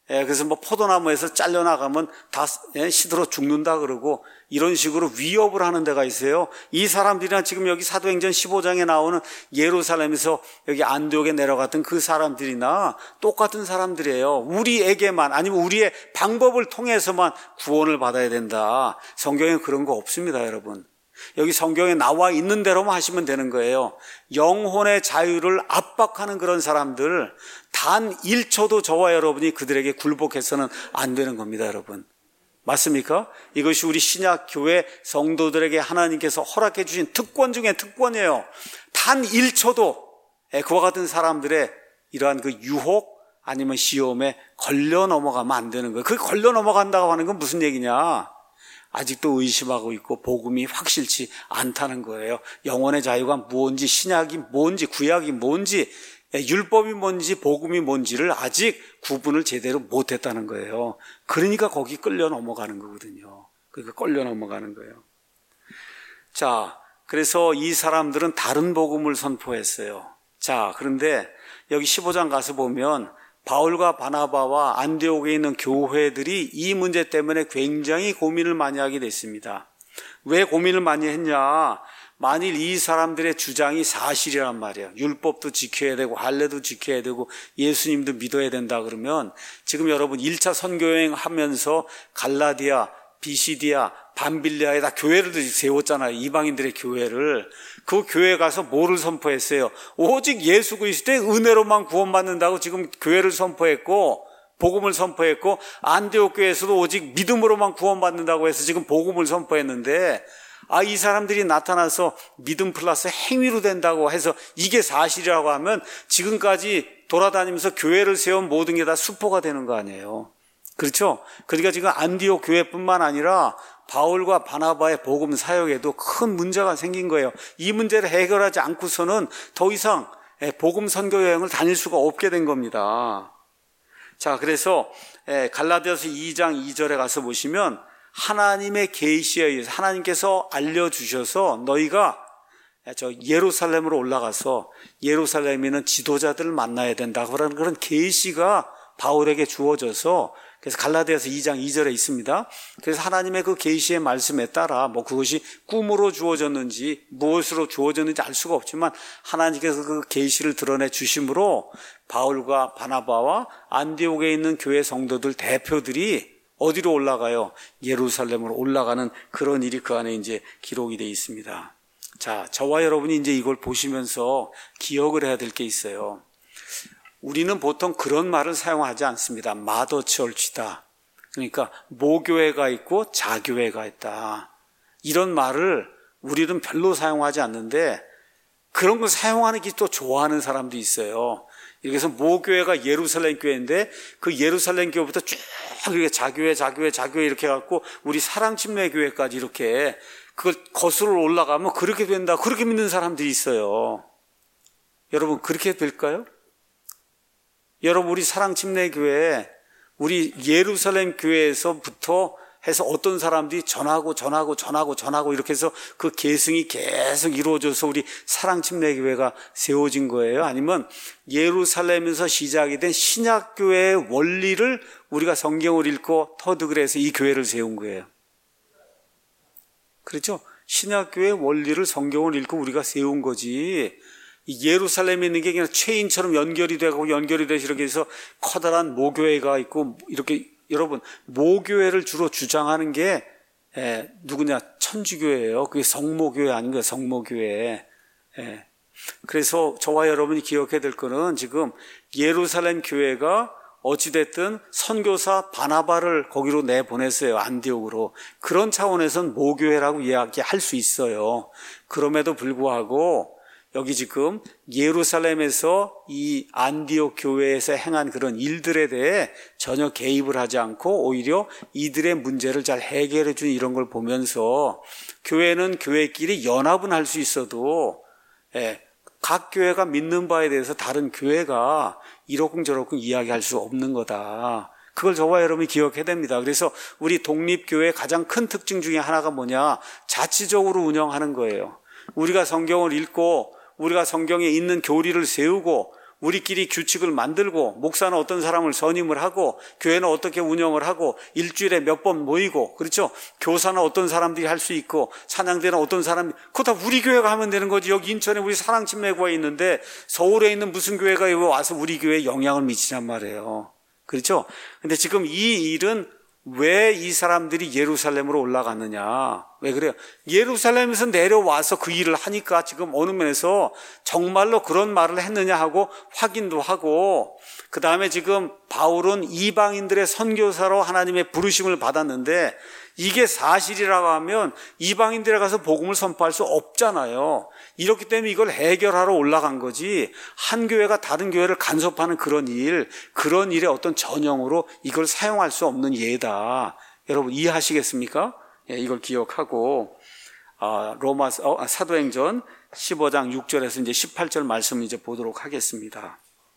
그래서 뭐 포도나무에서 잘려나가면 다 시들어 죽는다 그러고 이런 식으로 위협을 하는 데가 있어요. 이 사람들이나 지금 여기 사도행전 15장에 나오는 예루살렘에서 여기 안디옥에 내려갔던 그 사람들이나 똑같은 사람들이에요. 우리에게만 아니면 우리의 방법을 통해서만 구원을 받아야 된다. 성경에 그런 거 없습니다, 여러분. 여기 성경에 나와 있는 대로만 하시면 되는 거예요. 영혼의 자유를 압박하는 그런 사람들 단 1초도 저와 여러분이 그들에게 굴복해서는 안 되는 겁니다, 여러분. 맞습니까? 이것이 우리 신약교회 성도들에게 하나님께서 허락해 주신 특권 중에 특권이에요. 단 1초도 그와 같은 사람들의 이러한 그 유혹 아니면 시험에 걸려 넘어가면 안 되는 거예요. 그 걸려 넘어간다고 하는 건 무슨 얘기냐? 아직도 의심하고 있고 복음이 확실치 않다는 거예요. 영혼의 자유가 뭔지, 신약이 뭔지, 구약이 뭔지, 율법이 뭔지, 복음이 뭔지를 아직 구분을 제대로 못했다는 거예요. 그러니까 거기 끌려 넘어가는 거거든요. 그러니까 끌려 넘어가는 거예요. 자, 그래서 이 사람들은 다른 복음을 선포했어요. 자, 그런데 여기 15장 가서 보면 바울과 바나바와 안디옥에 있는 교회들이 이 문제 때문에 굉장히 고민을 많이 하게 됐습니다. 왜 고민을 많이 했냐? 만일 이 사람들의 주장이 사실이란 말이에요. 율법도 지켜야 되고 할례도 지켜야 되고 예수님도 믿어야 된다 그러면 지금 여러분 1차 선교여행 하면서 갈라디아, 비시디아, 밤빌리아에 다 교회를 세웠잖아요. 이방인들의 교회를. 그 교회 가서 뭐를 선포했어요? 오직 예수 그리스도의 은혜로만 구원받는다고 지금 교회를 선포했고 복음을 선포했고 안디옥 교회에서도 오직 믿음으로만 구원받는다고 해서 지금 복음을 선포했는데 이 사람들이 나타나서 믿음 플러스 행위로 된다고 해서 이게 사실이라고 하면 지금까지 돌아다니면서 교회를 세운 모든 게 다 수포가 되는 거 아니에요. 그렇죠? 그러니까 지금 안디옥 교회뿐만 아니라 바울과 바나바의 복음 사역에도 큰 문제가 생긴 거예요. 이 문제를 해결하지 않고서는 더 이상 복음 선교 여행을 다닐 수가 없게 된 겁니다. 자, 그래서 갈라디아서 2장 2절에 가서 보시면 하나님의 계시에 의해서 하나님께서 알려주셔서 너희가 예루살렘으로 올라가서 예루살렘에는 지도자들을 만나야 된다고 하는 그런 계시가 바울에게 주어져서 그래서 갈라디아서 2장 2절에 있습니다. 그래서 하나님의 그 계시의 말씀에 따라 그것이 꿈으로 주어졌는지 무엇으로 주어졌는지 알 수가 없지만 하나님께서 그 계시를 드러내 주심으로 바울과 바나바와 안디옥에 있는 교회 성도들 대표들이 어디로 올라가요? 예루살렘으로 올라가는 그런 일이 그 안에 이제 기록이 되어 있습니다. 자, 저와 여러분이 이제 이걸 보시면서 기억을 해야 될 게 있어요. 우리는 보통 그런 말을 사용하지 않습니다. 마더 처치다. 그러니까 모교회가 있고 자교회가 있다. 이런 말을 우리는 별로 사용하지 않는데 그런 걸 사용하는 게 또 좋아하는 사람도 있어요. 그래서 모교회가 예루살렘 교회인데 그 예루살렘 교회부터 쭉 이렇게 자교회 이렇게 해갖고 우리 사랑침례교회까지 이렇게 그걸 거슬러 올라가면 그렇게 된다. 그렇게 믿는 사람들이 있어요. 여러분 그렇게 될까요? 여러분 우리 사랑침례교회 우리 예루살렘 교회에서부터 해서 어떤 사람들이 전하고 이렇게 해서 그 계승이 계속 이루어져서 우리 사랑침례교회가 세워진 거예요? 아니면 예루살렘에서 시작이 된 신약교회의 원리를 우리가 성경을 읽고 터득을 해서 이 교회를 세운 거예요? 그렇죠? 신약교회의 원리를 성경을 읽고 우리가 세운 거지. 예루살렘에 있는 게 그냥 체인처럼 연결이 돼서 이렇게 해서 커다란 모교회가 있고 이렇게 여러분 모교회를 주로 주장하는 게 누구냐? 천주교예요. 그게 성모교회 아닌가요? 성모교회. 그래서 저와 여러분이 기억해야 될 거는 지금 예루살렘 교회가 어찌됐든 선교사 바나바를 거기로 내보냈어요. 안디옥으로. 그런 차원에서는 모교회라고 이야기할 수 있어요. 그럼에도 불구하고 여기 지금 예루살렘에서 이 안디옥 교회에서 행한 그런 일들에 대해 전혀 개입을 하지 않고 오히려 이들의 문제를 잘 해결해 준 이런 걸 보면서 교회는 교회끼리 연합은 할 수 있어도 각 교회가 믿는 바에 대해서 다른 교회가 이러쿵저러쿵 이야기할 수 없는 거다. 그걸 저와 여러분이 기억해야 됩니다. 그래서 우리 독립교회의 가장 큰 특징 중에 하나가 뭐냐? 자치적으로 운영하는 거예요. 우리가 성경을 읽고 우리가 성경에 있는 교리를 세우고 우리끼리 규칙을 만들고 목사는 어떤 사람을 선임을 하고 교회는 어떻게 운영을 하고 일주일에 몇 번 모이고 그렇죠? 교사는 어떤 사람들이 할 수 있고 찬양대는 어떤 사람이 그거 다 우리 교회가 하면 되는 거지. 여기 인천에 우리 사랑침례교회가 있는데 서울에 있는 무슨 교회가 여기 와서 우리 교회에 영향을 미치냔 말이에요. 그렇죠? 근데 지금 이 일은 왜 이 사람들이 예루살렘으로 올라갔느냐? 왜 그래요? 예루살렘에서 내려와서 그 일을 하니까 지금 어느 면에서 정말로 그런 말을 했느냐 하고 확인도 하고, 그 다음에 지금 바울은 이방인들의 선교사로 하나님의 부르심을 받았는데 이게 사실이라고 하면 이방인들에 가서 복음을 선포할 수 없잖아요. 이렇기 때문에 이걸 해결하러 올라간 거지, 한 교회가 다른 교회를 간섭하는 그런 일의 어떤 전형으로 이걸 사용할 수 없는 예다. 여러분 이해하시겠습니까? 예, 이걸 기억하고 사도행전 15장 6절에서 이제 18절 말씀을 이제 보도록 하겠습니다.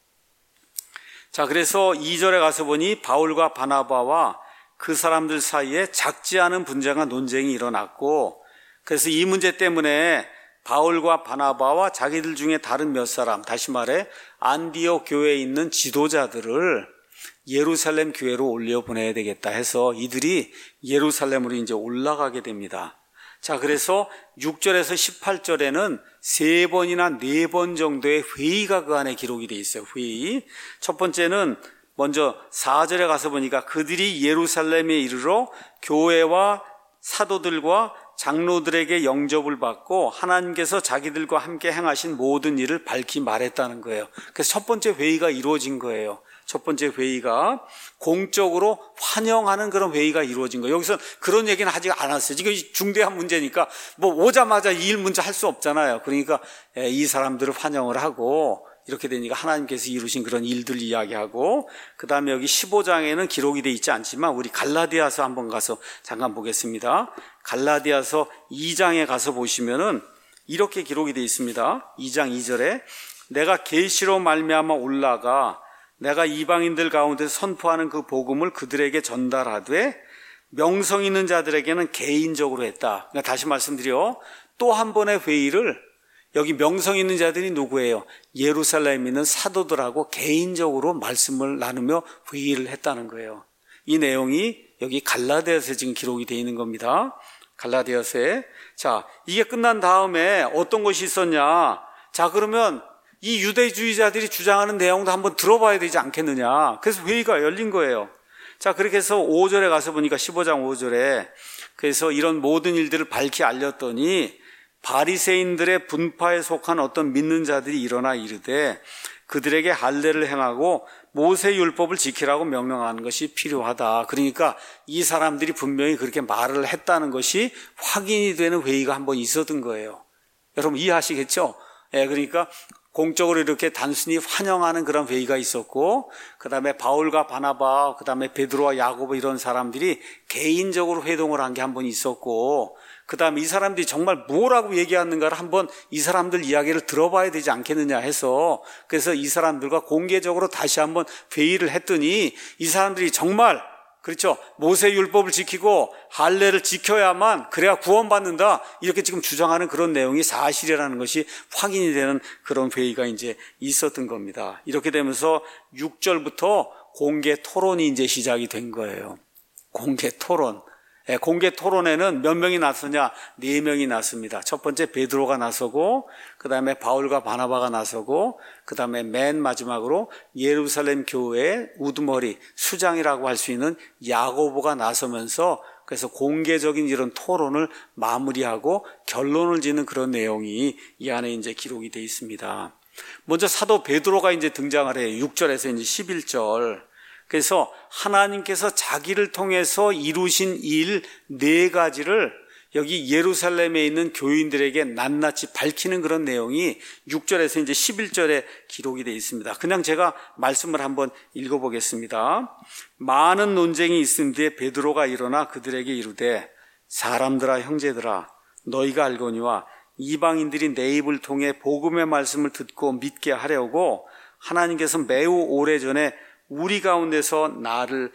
자, 그래서 2절에 가서 보니 바울과 바나바와 그 사람들 사이에 작지 않은 분쟁과 논쟁이 일어났고, 그래서 이 문제 때문에 바울과 바나바와 자기들 중에 다른 몇 사람, 다시 말해 안디옥 교회에 있는 지도자들을 예루살렘 교회로 올려보내야 되겠다 해서 이들이 예루살렘으로 이제 올라가게 됩니다. 자, 그래서 6절에서 18절에는 3번이나 4번 정도의 회의가 그 안에 기록이 되어 있어요. 회의. 첫 번째는 먼저 4절에 가서 보니까 그들이 예루살렘에 이르러 교회와 사도들과 장로들에게 영접을 받고 하나님께서 자기들과 함께 행하신 모든 일을 밝히 말했다는 거예요. 그래서 첫 번째 회의가 이루어진 거예요. 첫 번째 회의가 공적으로 환영하는 그런 회의가 이루어진 거예요. 여기서 그런 얘기는 하지 않았어요. 지금 중대한 문제니까 뭐 오자마자 이 일 문제 할 수 없잖아요. 그러니까 이 사람들을 환영을 하고 이렇게 되니까 하나님께서 이루신 그런 일들 이야기하고, 그 다음에 여기 15장에는 기록이 되어 있지 않지만 우리 갈라디아서 한번 가서 잠깐 보겠습니다. 갈라디아서 2장에 가서 보시면은 이렇게 기록이 되어 있습니다. 2장 2절에 내가 계시로 말미암아 올라가 내가 이방인들 가운데 선포하는 그 복음을 그들에게 전달하되 명성 있는 자들에게는 개인적으로 했다. 그러니까 다시 말씀드려, 또 한 번의 회의를 여기 명성 있는 자들이 누구예요? 예루살렘에 있는 사도들하고 개인적으로 말씀을 나누며 회의를 했다는 거예요. 이 내용이 여기 갈라디아서에 지금 기록이 되어 있는 겁니다. 갈라디아서에. 자, 이게 끝난 다음에 어떤 것이 있었냐? 자, 그러면 이 유대주의자들이 주장하는 내용도 한번 들어봐야 되지 않겠느냐? 그래서 회의가 열린 거예요. 자, 그렇게 해서 5절에 가서 보니까 15장 5절에 그래서 이런 모든 일들을 밝히 알렸더니 바리새인들의 분파에 속한 어떤 믿는 자들이 일어나 이르되 그들에게 할례를 행하고 모세 율법을 지키라고 명령하는 것이 필요하다. 그러니까 이 사람들이 분명히 그렇게 말을 했다는 것이 확인이 되는 회의가 한번 있었던 거예요. 여러분 이해하시겠죠? 예, 그러니까 공적으로 이렇게 단순히 환영하는 그런 회의가 있었고, 그 다음에 바울과 바나바, 그 다음에 베드로와 야고보 이런 사람들이 개인적으로 회동을 한 게 한 번 있었고, 그 다음에 이 사람들이 정말 뭐라고 얘기하는가를 한번 이 사람들 이야기를 들어봐야 되지 않겠느냐 해서, 그래서 이 사람들과 공개적으로 다시 한번 회의를 했더니 이 사람들이 정말 그렇죠, 모세 율법을 지키고 할례를 지켜야만 그래야 구원받는다, 이렇게 지금 주장하는 그런 내용이 사실이라는 것이 확인이 되는 그런 회의가 이제 있었던 겁니다. 이렇게 되면서 6절부터 공개 토론이 이제 시작이 된 거예요. 공개 토론. 공개 토론에는 몇 명이 나서냐? 4명이 나섭니다. 첫 번째 베드로가 나서고, 그 다음에 바울과 바나바가 나서고, 그 다음에 맨 마지막으로 예루살렘 교회의 우두머리, 수장이라고 할 수 있는 야고보가 나서면서 그래서 공개적인 이런 토론을 마무리하고 결론을 짓는 그런 내용이 이 안에 이제 기록이 되어 있습니다. 먼저 사도 베드로가 이제 등장을 해요. 6절에서 이제 11절. 그래서 하나님께서 자기를 통해서 이루신 일 4가지를 여기 예루살렘에 있는 교인들에게 낱낱이 밝히는 그런 내용이 6절에서 이제 11절에 기록이 되어 있습니다. 그냥 제가 말씀을 한번 읽어보겠습니다. 많은 논쟁이 있은 뒤에 베드로가 일어나 그들에게 이르되 사람들아 형제들아 너희가 알거니와 이방인들이 내 입을 통해 복음의 말씀을 듣고 믿게 하려고 하나님께서 매우 오래전에 우리 가운데서 나를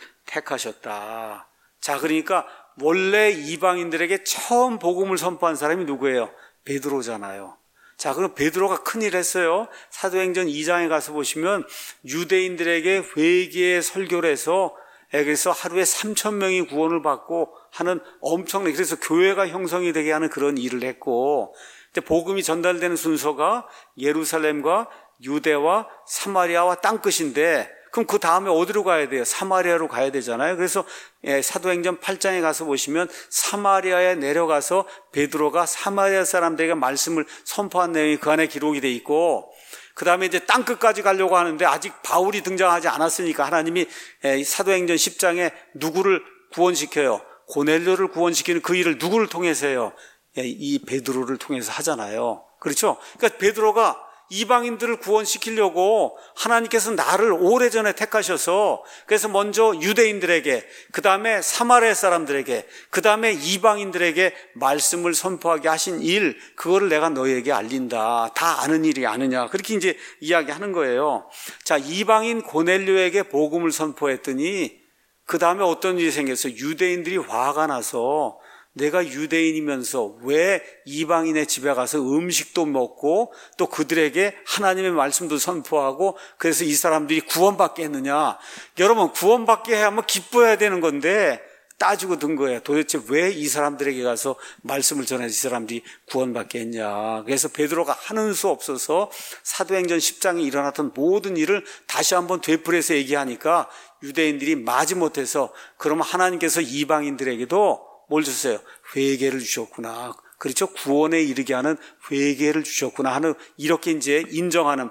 택하셨다. 자, 그러니까 원래 이방인들에게 처음 복음을 선포한 사람이 누구예요? 베드로잖아요. 자, 그럼 베드로가 큰일 했어요. 사도행전 2장에 가서 보시면 유대인들에게 회개의 설교를 해서 에게서 하루에 3,000명이 구원을 받고 하는 엄청난, 그래서 교회가 형성이 되게 하는 그런 일을 했고, 복음이 전달되는 순서가 예루살렘과 유대와 사마리아와 땅끝인데, 그럼 그 다음에 어디로 가야 돼요? 사마리아로 가야 되잖아요. 그래서 사도행전 8장에 가서 보시면 사마리아에 내려가서 베드로가 사마리아 사람들에게 말씀을 선포한 내용이 그 안에 기록이 돼 있고, 그 다음에 이제 땅끝까지 가려고 하는데 아직 바울이 등장하지 않았으니까 하나님이 사도행전 10장에 누구를 구원시켜요? 고넬료를 구원시키는 그 일을 누구를 통해서 해요? 이 베드로를 통해서 하잖아요. 그렇죠? 그러니까 베드로가 이방인들을 구원시키려고 하나님께서 나를 오래전에 택하셔서, 그래서 먼저 유대인들에게, 그 다음에 사마리아 사람들에게, 그 다음에 이방인들에게 말씀을 선포하게 하신 일, 그거를 내가 너희에게 알린다. 다 아는 일이 아느냐, 그렇게 이제 이야기하는 거예요. 자, 이방인 고넬료에게 복음을 선포했더니 그 다음에 어떤 일이 생겼어요? 유대인들이 화가 나서, 내가 유대인이면서 왜 이방인의 집에 가서 음식도 먹고 또 그들에게 하나님의 말씀도 선포하고 그래서 이 사람들이 구원받게 했느냐. 여러분, 구원받게 하면 기뻐해야 되는 건데 따지고 든 거예요. 도대체 왜 이 사람들에게 가서 말씀을 전해서 이 사람들이 구원받게 했냐. 그래서 베드로가 하는 수 없어서 사도행전 10장에 일어났던 모든 일을 다시 한번 되풀이해서 얘기하니까 유대인들이 마지못해서, 그러면 하나님께서 이방인들에게도 뭘 주세요? 회개를 주셨구나. 그렇죠? 구원에 이르게 하는 회개를 주셨구나 하는, 이렇게 이제 인정하는,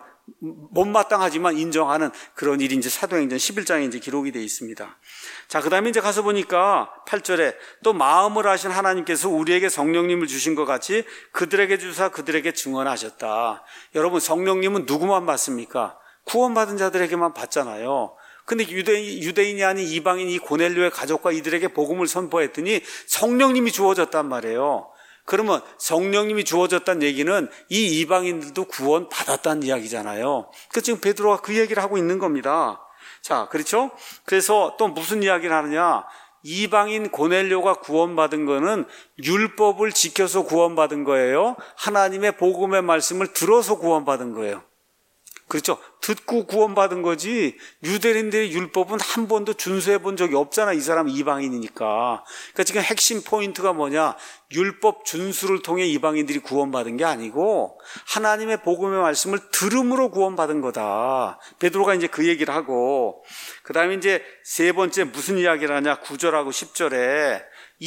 못마땅하지만 인정하는 그런 일이 이제 사도행전 11장에 이제 기록이 되어 있습니다. 자, 그 다음에 이제 가서 보니까 8절에 또 마음을 하신 하나님께서 우리에게 성령님을 주신 것 같이 그들에게 주사 그들에게 증언하셨다. 여러분, 성령님은 누구만 받습니까? 구원받은 자들에게만 받잖아요. 근데 유대인이 아닌 이방인 이 고넬료의 가족과 이들에게 복음을 선포했더니 성령님이 주어졌단 말이에요. 그러면 성령님이 주어졌다는 얘기는 이 이방인들도 구원 받았다는 이야기잖아요. 그러니까 지금 베드로가 그 얘기를 하고 있는 겁니다. 자, 그렇죠? 그래서 또 무슨 이야기를 하느냐? 이방인 고넬료가 구원받은 거는 율법을 지켜서 구원받은 거예요? 하나님의 복음의 말씀을 들어서 구원받은 거예요? 그렇죠? 듣고 구원받은 거지 유대인들의 율법은 한 번도 준수해 본 적이 없잖아. 이 사람 이방인이니까. 그러니까 지금 핵심 포인트가 뭐냐? 율법 준수를 통해 이방인들이 구원받은 게 아니고 하나님의 복음의 말씀을 들음으로 구원받은 거다. 베드로가 이제 그 얘기를 하고, 그 다음에 이제 세 번째 무슨 이야기를 하냐? 9절하고 10절에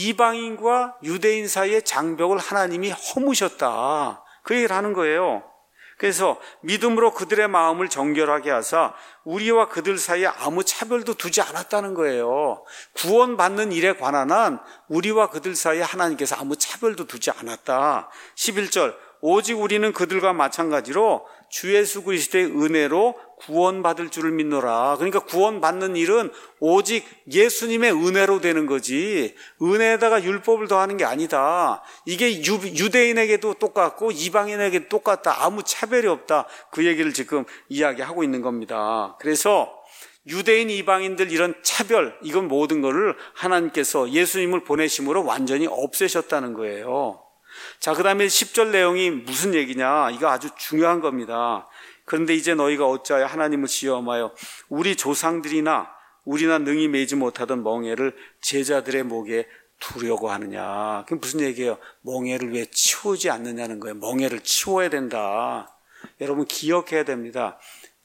이방인과 유대인 사이의 장벽을 하나님이 허무셨다. 그 얘기를 하는 거예요. 그래서 믿음으로 그들의 마음을 정결하게 하사 우리와 그들 사이에 아무 차별도 두지 않았다는 거예요. 구원받는 일에 관한 한 우리와 그들 사이에 하나님께서 아무 차별도 두지 않았다. 11절, 오직 우리는 그들과 마찬가지로 주 예수 그리스도의 은혜로 구원받을 줄을 믿노라. 그러니까 구원받는 일은 오직 예수님의 은혜로 되는 거지 은혜에다가 율법을 더하는 게 아니다. 이게 유대인에게도 똑같고 이방인에게도 똑같다. 아무 차별이 없다. 그 얘기를 지금 이야기하고 있는 겁니다. 그래서 유대인, 이방인들 이런 차별, 이건 모든 거를 하나님께서 예수님을 보내심으로 완전히 없애셨다는 거예요. 자, 그 다음에 10절 내용이 무슨 얘기냐? 이거 아주 중요한 겁니다. 그런데 이제 너희가 어찌하여 하나님을 시험하여 우리 조상들이나 우리나 능히 매지 못하던 멍에를 제자들의 목에 두려고 하느냐. 그게 무슨 얘기예요? 멍에를 왜 치우지 않느냐는 거예요. 멍에를 치워야 된다. 여러분 기억해야 됩니다.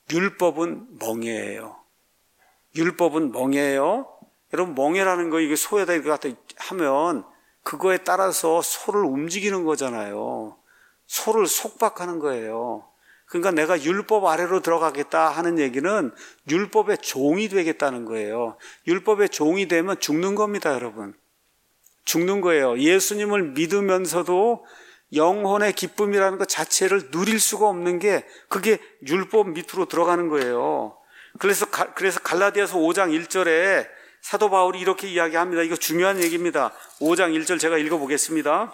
율법은 멍에예요. 율법은 멍에예요. 여러분 멍에라는 거 이게 소에다 이렇게 갖다 하면 그거에 따라서 소를 움직이는 거잖아요. 소를 속박하는 거예요. 그러니까 내가 율법 아래로 들어가겠다 하는 얘기는 율법의 종이 되겠다는 거예요. 율법의 종이 되면 죽는 겁니다, 여러분. 죽는 거예요. 예수님을 믿으면서도 영혼의 기쁨이라는 것 자체를 누릴 수가 없는 게 그게 율법 밑으로 들어가는 거예요. 그래서 갈라디아서 5장 1절에 사도 바울이 이렇게 이야기합니다. 이거 중요한 얘기입니다. 5장 1절 제가 읽어보겠습니다.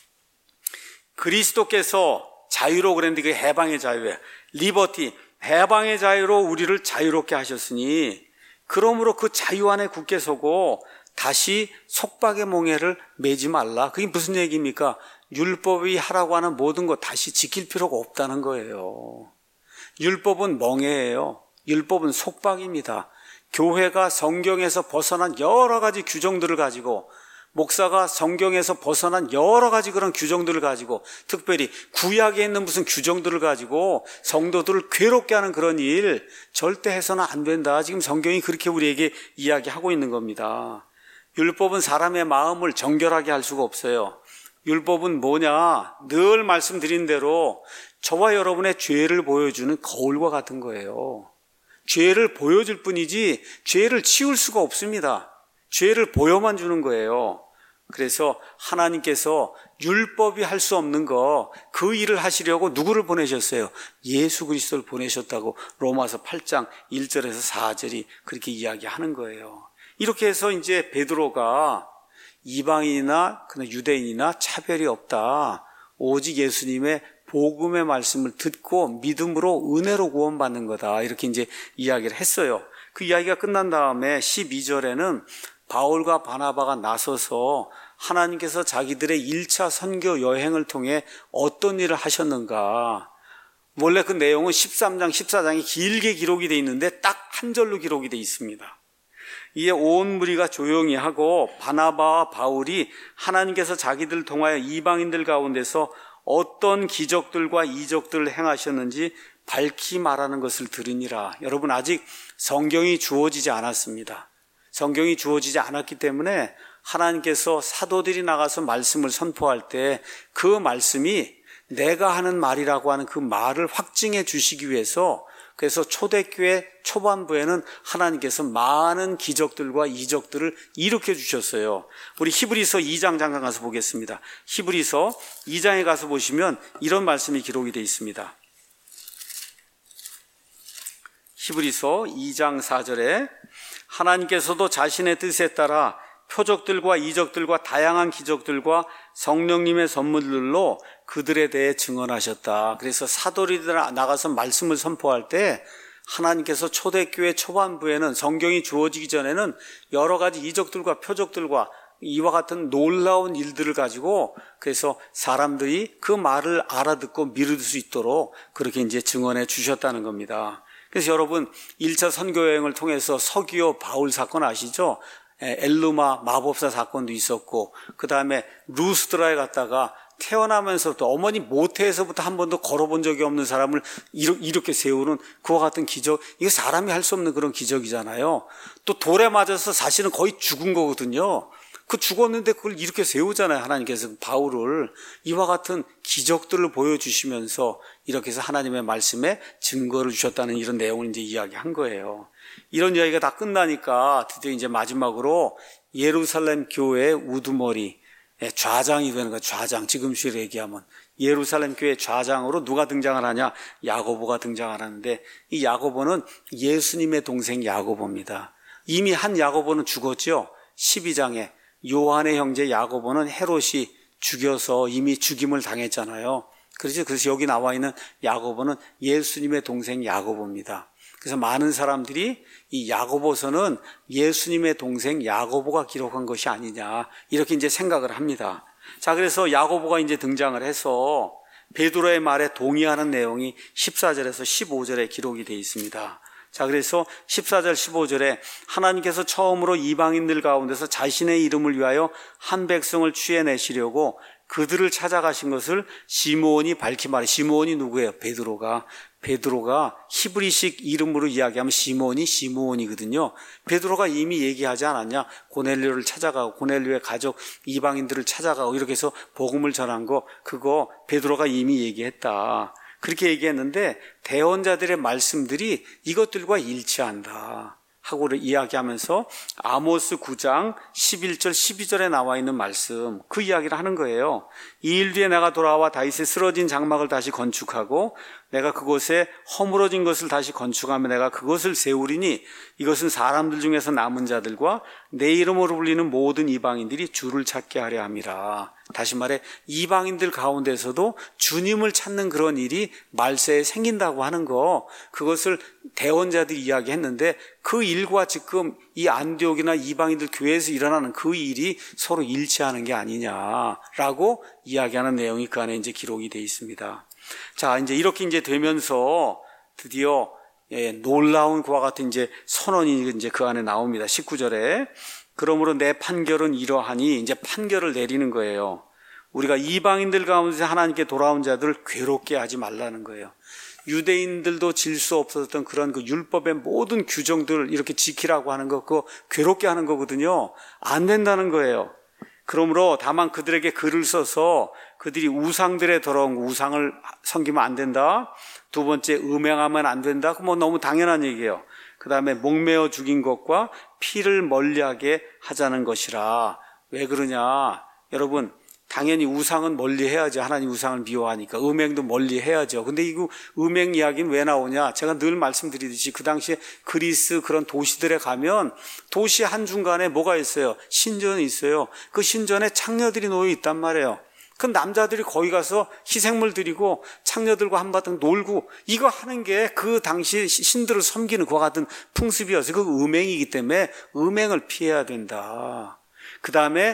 그리스도께서 자유로 그랬는데 그게 해방의 자유예요. 리버티, 해방의 자유로 우리를 자유롭게 하셨으니 그러므로 그 자유 안에 굳게 서고 다시 속박의 몽해를 매지 말라. 그게 무슨 얘기입니까? 율법이 하라고 하는 모든 것 다시 지킬 필요가 없다는 거예요. 율법은 멍해예요. 율법은 속박입니다. 교회가 성경에서 벗어난 여러 가지 규정들을 가지고, 목사가 성경에서 벗어난 여러 가지 그런 규정들을 가지고, 특별히 구약에 있는 무슨 규정들을 가지고 성도들을 괴롭게 하는 그런 일 절대 해서는 안 된다. 지금 성경이 그렇게 우리에게 이야기하고 있는 겁니다. 율법은 사람의 마음을 정결하게 할 수가 없어요. 율법은 뭐냐? 늘 말씀드린 대로 저와 여러분의 죄를 보여주는 거울과 같은 거예요. 죄를 보여줄 뿐이지 죄를 치울 수가 없습니다. 죄를 보여만 주는 거예요. 그래서 하나님께서 율법이 할 수 없는 그 일을 하시려고 누구를 보내셨어요? 예수 그리스도를 보내셨다고 로마서 8장 1절에서 4절이 그렇게 이야기하는 거예요. 이렇게 해서 이제 베드로가 이방인이나 유대인이나 차별이 없다. 오직 예수님의 복음의 말씀을 듣고 믿음으로 은혜로 구원받는 거다. 이렇게 이제 이야기를 했어요. 그 이야기가 끝난 다음에 12절에는 바울과 바나바가 나서서 하나님께서 자기들의 1차 선교 여행을 통해 어떤 일을 하셨는가. 원래 그 내용은 13장, 14장이 길게 기록이 되어 있는데 딱 한 절로 기록이 되어 있습니다. 이에 온 무리가 조용히 하고 바나바와 바울이 하나님께서 자기들을 통하여 이방인들 가운데서 어떤 기적들과 이적들을 행하셨는지 밝히 말하는 것을 들으니라. 여러분, 아직 성경이 주어지지 않았습니다. 성경이 주어지지 않았기 때문에 하나님께서 사도들이 나가서 말씀을 선포할 때 그 말씀이 내가 하는 말이라고 하는 그 말을 확증해 주시기 위해서, 그래서 초대교회 초반부에는 하나님께서 많은 기적들과 이적들을 일으켜 주셨어요. 우리 히브리서 2장 잠깐 가서 보겠습니다. 히브리서 2장에 가서 보시면 이런 말씀이 기록이 되어 있습니다. 히브리서 2장 4절에 하나님께서도 자신의 뜻에 따라 표적들과 이적들과 다양한 기적들과 성령님의 선물들로 그들에 대해 증언하셨다. 그래서 사도들이 나가서 말씀을 선포할 때 하나님께서 초대교회 초반부에는, 성경이 주어지기 전에는 여러 가지 이적들과 표적들과 이와 같은 놀라운 일들을 가지고, 그래서 사람들이 그 말을 알아듣고 믿을 수 있도록 그렇게 이제 증언해 주셨다는 겁니다. 그래서 여러분, 1차 선교여행을 통해서 서기오 바울 사건 아시죠? 엘루마 마법사 사건도 있었고, 그 다음에 루스드라에 갔다가 태어나면서부터 어머니 모태에서부터 한 번도 걸어본 적이 없는 사람을 이렇게 세우는 그와 같은 기적, 이게 사람이 할 수 없는 그런 기적이잖아요. 또 돌에 맞아서 사실은 거의 죽은 거거든요. 그 죽었는데 그걸 이렇게 세우잖아요. 하나님께서 바울을. 이와 같은 기적들을 보여주시면서 이렇게 해서 하나님의 말씀에 증거를 주셨다는 이런 내용을 이제 이야기한 거예요. 이런 이야기가 다 끝나니까 드디어 이제 마지막으로 예루살렘 교회의 우두머리, 좌장이 되는 거예요. 좌장. 지금식으로 얘기하면 예루살렘 교회 좌장으로 누가 등장을 하냐? 야고보가 등장을 하는데, 이 야고보는 예수님의 동생 야고보입니다. 이미 한 야고보는 죽었죠. 12장에 요한의 형제 야고보는 헤롯이 죽여서 이미 죽임을 당했잖아요. 그래서 여기 나와 있는 야고보는 예수님의 동생 야고보입니다. 그래서 많은 사람들이 이 야고보서는 예수님의 동생 야고보가 기록한 것이 아니냐, 이렇게 이제 생각을 합니다. 자, 그래서 야고보가 이제 등장을 해서 베드로의 말에 동의하는 내용이 14절에서 15절에 기록이 되어 있습니다. 자, 그래서 14절 15절에 하나님께서 처음으로 이방인들 가운데서 자신의 이름을 위하여 한 백성을 취해내시려고 그들을 찾아가신 것을 시므온이 밝히 말해. 시므온이 누구예요? 베드로가 히브리식 이름으로 이야기하면 시므온이거든요. 베드로가 이미 얘기하지 않았냐? 고넬료를 찾아가고 고넬료의 가족 이방인들을 찾아가고 이렇게 해서 복음을 전한 거, 그거 베드로가 이미 얘기했다. 그렇게 얘기했는데 대언자들의 말씀들이 이것들과 일치한다 하고 이야기하면서 아모스 9장 11절 12절에 나와 있는 말씀, 그 이야기를 하는 거예요. 2일 뒤에 내가 돌아와 다윗의 쓰러진 장막을 다시 건축하고 내가 그곳에 허물어진 것을 다시 건축하며 내가 그것을 세우리니 이것은 사람들 중에서 남은 자들과 내 이름으로 불리는 모든 이방인들이 주를 찾게 하려 함이라. 다시 말해 이방인들 가운데서도 주님을 찾는 그런 일이 말세에 생긴다고 하는 거, 그것을 대언자들이 이야기했는데 그 일과 지금 이 안디옥이나 이방인들 교회에서 일어나는 그 일이 서로 일치하는 게 아니냐라고 이야기하는 내용이 그 안에 이제 기록이 되어 있습니다. 자, 이제 이렇게 이제 되면서 드디어 놀라운 그와 같은 이제 선언이 이제 그 안에 나옵니다. 19절에 그러므로 내 판결은 이러하니 이제 판결을 내리는 거예요. 우리가 이방인들 가운데서 하나님께 돌아온 자들을 괴롭게 하지 말라는 거예요. 유대인들도 질 수 없었던 그런 그 율법의 모든 규정들을 이렇게 지키라고 하는 거, 그거 괴롭게 하는 거거든요. 안 된다는 거예요. 그러므로 다만 그들에게 글을 써서 그들이 우상들의 더러운 우상을 섬기면 안 된다. 두 번째, 음행하면 안 된다. 뭐 너무 당연한 얘기예요. 그 다음에 목매어 죽인 것과 피를 멀리하게 하자는 것이라. 왜 그러냐? 여러분, 당연히 우상은 멀리 해야죠. 하나님 우상을 미워하니까. 음행도 멀리 해야죠. 근데 이거 음행 이야기는 왜 나오냐? 제가 늘 말씀드리듯이 그 당시에 그리스 그런 도시들에 가면 도시 한중간에 뭐가 있어요? 신전이 있어요. 그 신전에 창녀들이 놓여 있단 말이에요. 그 남자들이 거기 가서 희생물 드리고 창녀들과 한바탕 놀고 이거 하는 게 그 당시 신들을 섬기는 그와 같은 풍습이어서 그 음행이기 때문에 음행을 피해야 된다. 그 다음에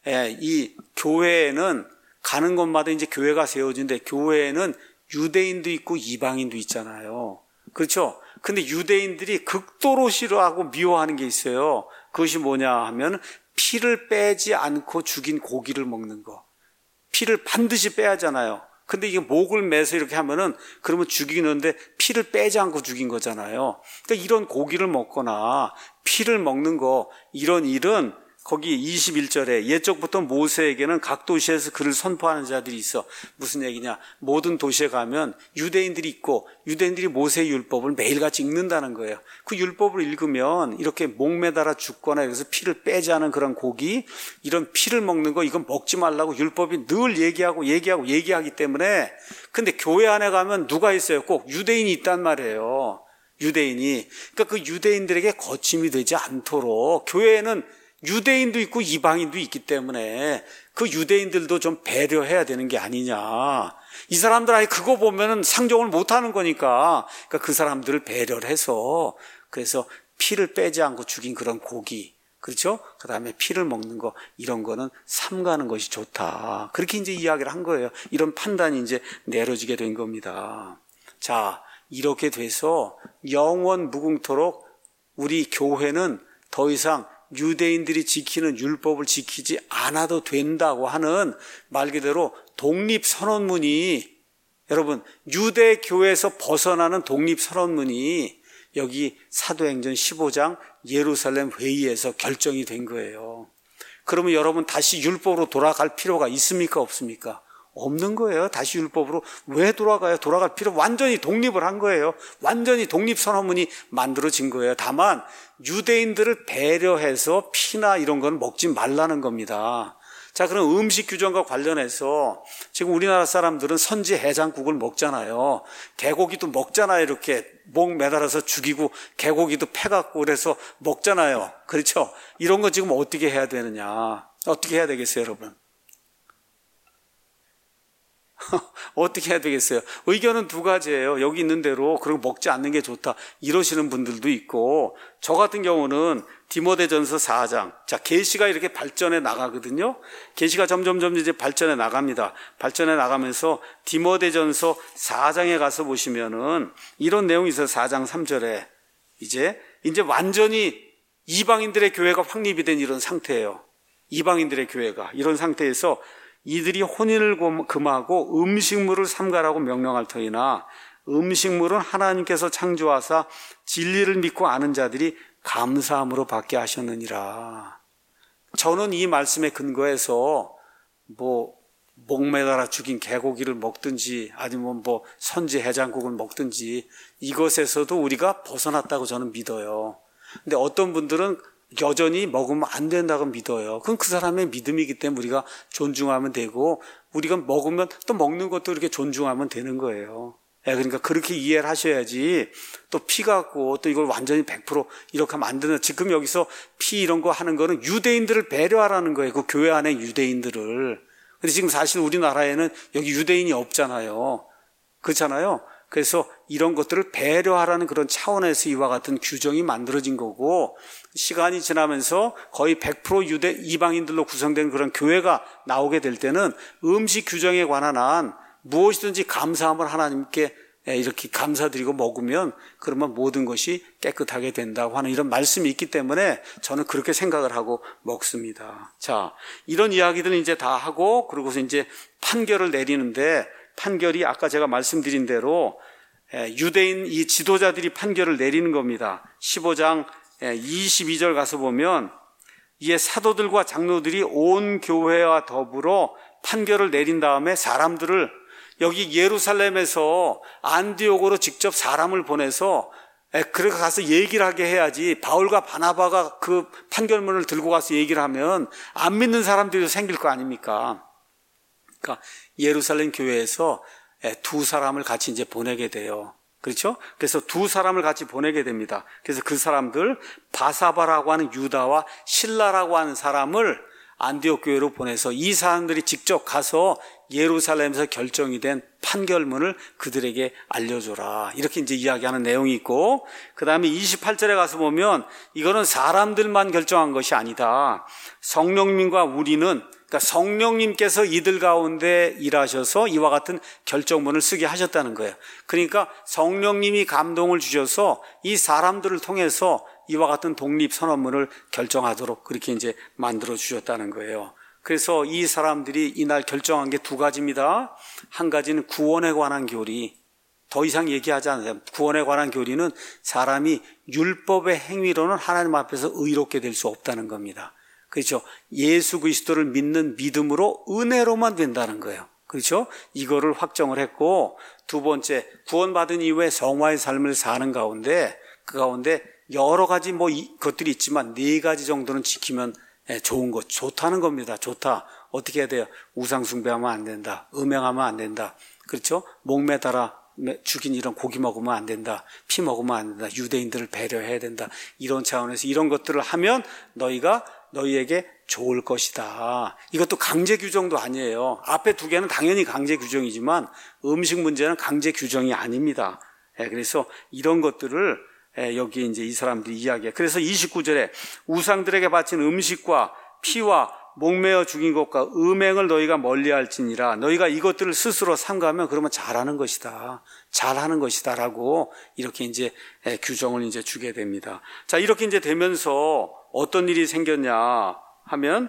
이 교회에는 가는 곳마다 이제 교회가 세워진데 교회에는 유대인도 있고 이방인도 있잖아요. 그렇죠? 근데 유대인들이 극도로 싫어하고 미워하는 게 있어요. 그것이 뭐냐 하면 피를 빼지 않고 죽인 고기를 먹는 거. 피를 반드시 빼야 하잖아요. 근데 이게 목을 매서 이렇게 하면은 그러면 죽이는데 피를 빼지 않고 죽인 거잖아요. 그러니까 이런 고기를 먹거나 피를 먹는 거, 이런 일은 거기 21절에 옛적부터 모세에게는 각 도시에서 그를 선포하는 자들이 있어. 무슨 얘기냐? 모든 도시에 가면 유대인들이 있고 유대인들이 모세의 율법을 매일같이 읽는다는 거예요. 그 율법을 읽으면 이렇게 목매달아 죽거나 여기서 피를 빼지 않은 그런 고기, 이런 피를 먹는 거 이건 먹지 말라고 율법이 늘 얘기하기 때문에. 근데 교회 안에 가면 누가 있어요? 꼭 유대인이 있단 말이에요. 유대인이. 그러니까 그 유대인들에게 거침이 되지 않도록 교회에는 유대인도 있고 이방인도 있기 때문에 그 유대인들도 좀 배려해야 되는 게 아니냐. 이 사람들 아예 그거 보면은 상종을 못 하는 거니까. 그러니까 그 사람들을 배려를 해서, 그래서 피를 빼지 않고 죽인 그런 고기, 그렇죠? 그 다음에 피를 먹는 거, 이런 거는 삼가는 것이 좋다. 그렇게 이제 이야기를 한 거예요. 이런 판단이 이제 내려지게 된 겁니다. 자, 이렇게 돼서 영원 무궁토록 우리 교회는 더 이상 유대인들이 지키는 율법을 지키지 않아도 된다고 하는 말 그대로 독립선언문이, 여러분 유대교회에서 벗어나는 독립선언문이 여기 사도행전 15장 예루살렘 회의에서 결정이 된 거예요. 그러면 여러분 다시 율법으로 돌아갈 필요가 있습니까? 없습니까? 없는 거예요. 다시 율법으로 왜 돌아가요? 돌아갈 필요, 완전히 독립을 한 거예요. 완전히 독립선언문이 만들어진 거예요. 다만 유대인들을 배려해서 피나 이런 건 먹지 말라는 겁니다. 자, 그럼 음식 규정과 관련해서 지금 우리나라 사람들은 선지 해장국을 먹잖아요. 개고기도 먹잖아요. 이렇게 목 매달아서 죽이고 개고기도 패갖고 그래서 먹잖아요. 그렇죠? 이런 거 지금 어떻게 해야 되느냐? 어떻게 해야 되겠어요, 여러분? 어떻게 해야 되겠어요? 의견은 두 가지예요. 여기 있는 대로 그리고 먹지 않는 게 좋다 이러시는 분들도 있고, 저 같은 경우는 디모데전서 4장, 자, 계시가 이렇게 발전해 나가거든요. 계시가 점점 이제 발전해 나갑니다. 발전해 나가면서 디모데전서 4장에 가서 보시면은 이런 내용이 있어요. 4장 3절에 이제 완전히 이방인들의 교회가 확립이 된 이런 상태예요. 이방인들의 교회가 이런 상태에서 이들이 혼인을 금하고 음식물을 삼가라고 명령할 터이나 음식물은 하나님께서 창조하사 진리를 믿고 아는 자들이 감사함으로 받게 하셨느니라. 저는 이 말씀에 근거해서 목매달아 죽인 개고기를 먹든지 아니면 선지 해장국을 먹든지 이것에서도 우리가 벗어났다고 저는 믿어요. 근데 어떤 분들은 여전히 먹으면 안 된다고 믿어요. 그건 그 사람의 믿음이기 때문에 우리가 존중하면 되고, 우리가 먹으면 또 먹는 것도 이렇게 존중하면 되는 거예요. 그러니까 그렇게 이해를 하셔야지 또 피 갖고 또 이걸 완전히 100% 이렇게 하면 안 되는, 지금 여기서 피 이런 거 하는 거는 유대인들을 배려하라는 거예요. 그 교회 안에 유대인들을. 근데 지금 사실 우리나라에는 여기 유대인이 없잖아요. 그렇잖아요. 그래서 이런 것들을 배려하라는 그런 차원에서 이와 같은 규정이 만들어진 거고, 시간이 지나면서 거의 100% 유대 이방인들로 구성된 그런 교회가 나오게 될 때는 음식 규정에 관한 한 무엇이든지 감사함을 하나님께 이렇게 감사드리고 먹으면 그러면 모든 것이 깨끗하게 된다고 하는 이런 말씀이 있기 때문에 저는 그렇게 생각을 하고 먹습니다. 자, 이런 이야기들은 이제 다 하고 그러고서 이제 판결을 내리는데, 판결이 아까 제가 말씀드린 대로 유대인 이 지도자들이 판결을 내리는 겁니다. 15장 22절 가서 보면 이에 사도들과 장로들이 온 교회와 더불어 판결을 내린 다음에 사람들을 여기 예루살렘에서 안디옥으로 직접 사람을 보내서 그래 가서 얘기를 하게 해야지, 바울과 바나바가 그 판결문을 들고 가서 얘기를 하면 안 믿는 사람들이 생길 거 아닙니까? 그러니까 예루살렘 교회에서 두 사람을 같이 이제 보내게 돼요. 그렇죠? 그래서 두 사람을 같이 보내게 됩니다. 그래서 그 사람들, 바사바라고 하는 유다와 실라라고 하는 사람을 안디옥 교회로 보내서 이 사람들이 직접 가서 예루살렘에서 결정이 된 판결문을 그들에게 알려줘라, 이렇게 이제 이야기하는 내용이 있고, 그 다음에 28절에 가서 보면 이거는 사람들만 결정한 것이 아니다. 성령님과 우리는, 그러니까 성령님께서 이들 가운데 일하셔서 이와 같은 결정문을 쓰게 하셨다는 거예요. 그러니까 성령님이 감동을 주셔서 이 사람들을 통해서 이와 같은 독립선언문을 결정하도록 그렇게 이제 만들어 주셨다는 거예요. 그래서 이 사람들이 이날 결정한 게 두 가지입니다. 한 가지는 구원에 관한 교리. 더 이상 얘기하지 않아요. 구원에 관한 교리는 사람이 율법의 행위로는 하나님 앞에서 의롭게 될 수 없다는 겁니다. 그렇죠? 예수 그리스도를 믿는 믿음으로 은혜로만 된다는 거예요. 그렇죠? 이거를 확정을 했고, 두 번째, 구원받은 이후에 성화의 삶을 사는 가운데, 그 가운데 여러 가지 것들이 있지만 네 가지 정도는 지키면 좋은 것, 좋다는 겁니다. 좋다. 어떻게 해야 돼요? 우상 숭배하면 안 된다. 음행하면 안 된다. 그렇죠? 목매달아 죽인 이런 고기 먹으면 안 된다. 피 먹으면 안 된다. 유대인들을 배려해야 된다. 이런 차원에서 이런 것들을 하면 너희에게 좋을 것이다. 이것도 강제 규정도 아니에요. 앞에 두 개는 당연히 강제 규정이지만 음식 문제는 강제 규정이 아닙니다. 그래서 이런 것들을 여기 이제 이 사람들이 이야기해요. 그래서 29절에 우상들에게 바친 음식과 피와 목매어 죽인 것과 음행을 너희가 멀리할지니라. 너희가 이것들을 스스로 삼가면 그러면 잘하는 것이다. 잘하는 것이다라고 이렇게 이제 규정을 이제 주게 됩니다. 자, 이렇게 이제 되면서 어떤 일이 생겼냐 하면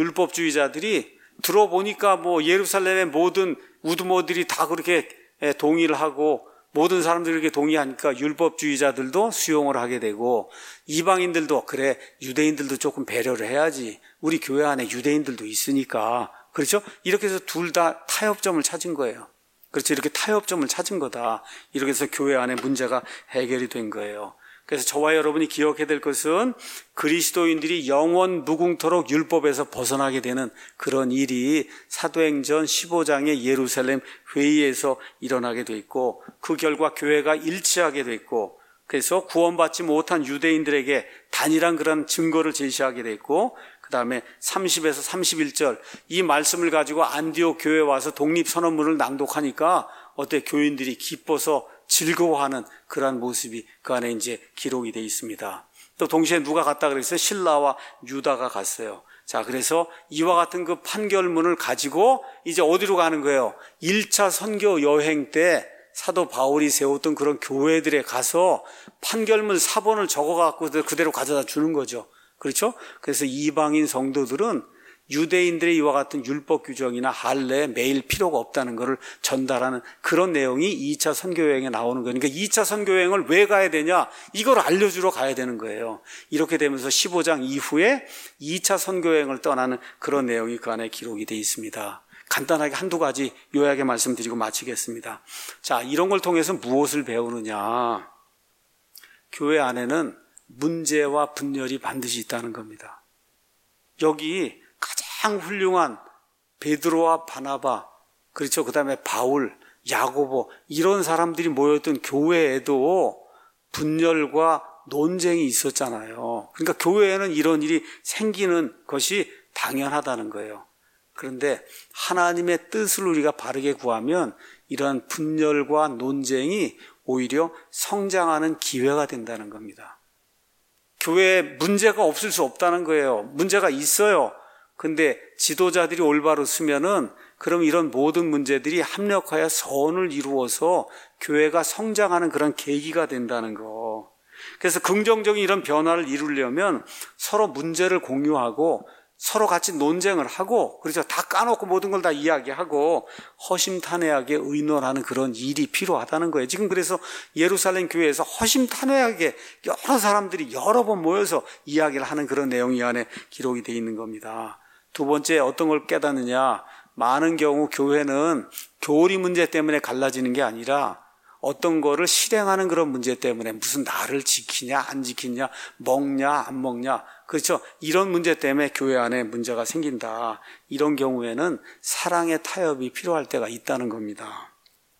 율법주의자들이 들어보니까 예루살렘의 모든 우두머들이 다 그렇게 동의를 하고 모든 사람들이 이렇게 동의하니까 율법주의자들도 수용을 하게 되고, 이방인들도 그래 유대인들도 조금 배려를 해야지, 우리 교회 안에 유대인들도 있으니까, 그렇죠? 이렇게 해서 둘 다 타협점을 찾은 거예요. 그렇죠? 이렇게 타협점을 찾은 거다. 이렇게 해서 교회 안에 문제가 해결이 된 거예요. 그래서 저와 여러분이 기억해야 될 것은 그리스도인들이 영원 무궁토록 율법에서 벗어나게 되는 그런 일이 사도행전 15장의 예루살렘 회의에서 일어나게 돼 있고, 그 결과 교회가 일치하게 돼 있고, 그래서 구원받지 못한 유대인들에게 단일한 그런 증거를 제시하게 돼 있고, 그 다음에 30에서 31절 이 말씀을 가지고 안디옥 교회에 와서 독립선언문을 낭독하니까 어때? 교인들이 기뻐서 즐거워하는 그러한 모습이 그 안에 이제 기록이 되어 있습니다. 또 동시에 누가 갔다 그랬어요? 신라와 유다가 갔어요. 자, 그래서 이와 같은 그 판결문을 가지고 이제 어디로 가는 거예요? 1차 선교 여행 때 사도 바울이 세웠던 그런 교회들에 가서 판결문 사본을 적어갖고 그대로 가져다 주는 거죠. 그렇죠? 그래서 이방인 성도들은 유대인들의 이와 같은 율법 규정이나 할례에 매일 필요가 없다는 것을 전달하는 그런 내용이 2차 선교여행에 나오는 거예요. 그러니까 2차 선교여행을 왜 가야 되냐? 이걸 알려주러 가야 되는 거예요. 이렇게 되면서 15장 이후에 2차 선교여행을 떠나는 그런 내용이 그 안에 기록이 되어 있습니다. 간단하게 한두 가지 요약에 말씀드리고 마치겠습니다. 자, 이런 걸 통해서 무엇을 배우느냐? 교회 안에는 문제와 분열이 반드시 있다는 겁니다. 여기 가장 훌륭한 베드로와 바나바, 그렇죠? 그 다음에 바울, 야고보 이런 사람들이 모였던 교회에도 분열과 논쟁이 있었잖아요. 그러니까 교회에는 이런 일이 생기는 것이 당연하다는 거예요. 그런데 하나님의 뜻을 우리가 바르게 구하면 이러한 분열과 논쟁이 오히려 성장하는 기회가 된다는 겁니다. 교회에 문제가 없을 수 없다는 거예요. 문제가 있어요. 근데 지도자들이 올바로 쓰면은 그럼 이런 모든 문제들이 합력하여 선을 이루어서 교회가 성장하는 그런 계기가 된다는 거. 그래서 긍정적인 이런 변화를 이루려면 서로 문제를 공유하고 서로 같이 논쟁을 하고, 그렇죠. 다 까놓고 모든 걸 다 이야기하고 허심탄회하게 의논하는 그런 일이 필요하다는 거예요. 지금 그래서 예루살렘 교회에서 허심탄회하게 여러 사람들이 여러 번 모여서 이야기를 하는 그런 내용이 이 안에 기록이 되어 있는 겁니다. 두 번째 어떤 걸 깨닫느냐. 많은 경우 교회는 교리 문제 때문에 갈라지는 게 아니라 어떤 거를 실행하는 그런 문제 때문에 무슨 나를 지키냐 안 지키냐 먹냐 안 먹냐, 그렇죠. 이런 문제 때문에 교회 안에 문제가 생긴다. 이런 경우에는 사랑의 타협이 필요할 때가 있다는 겁니다.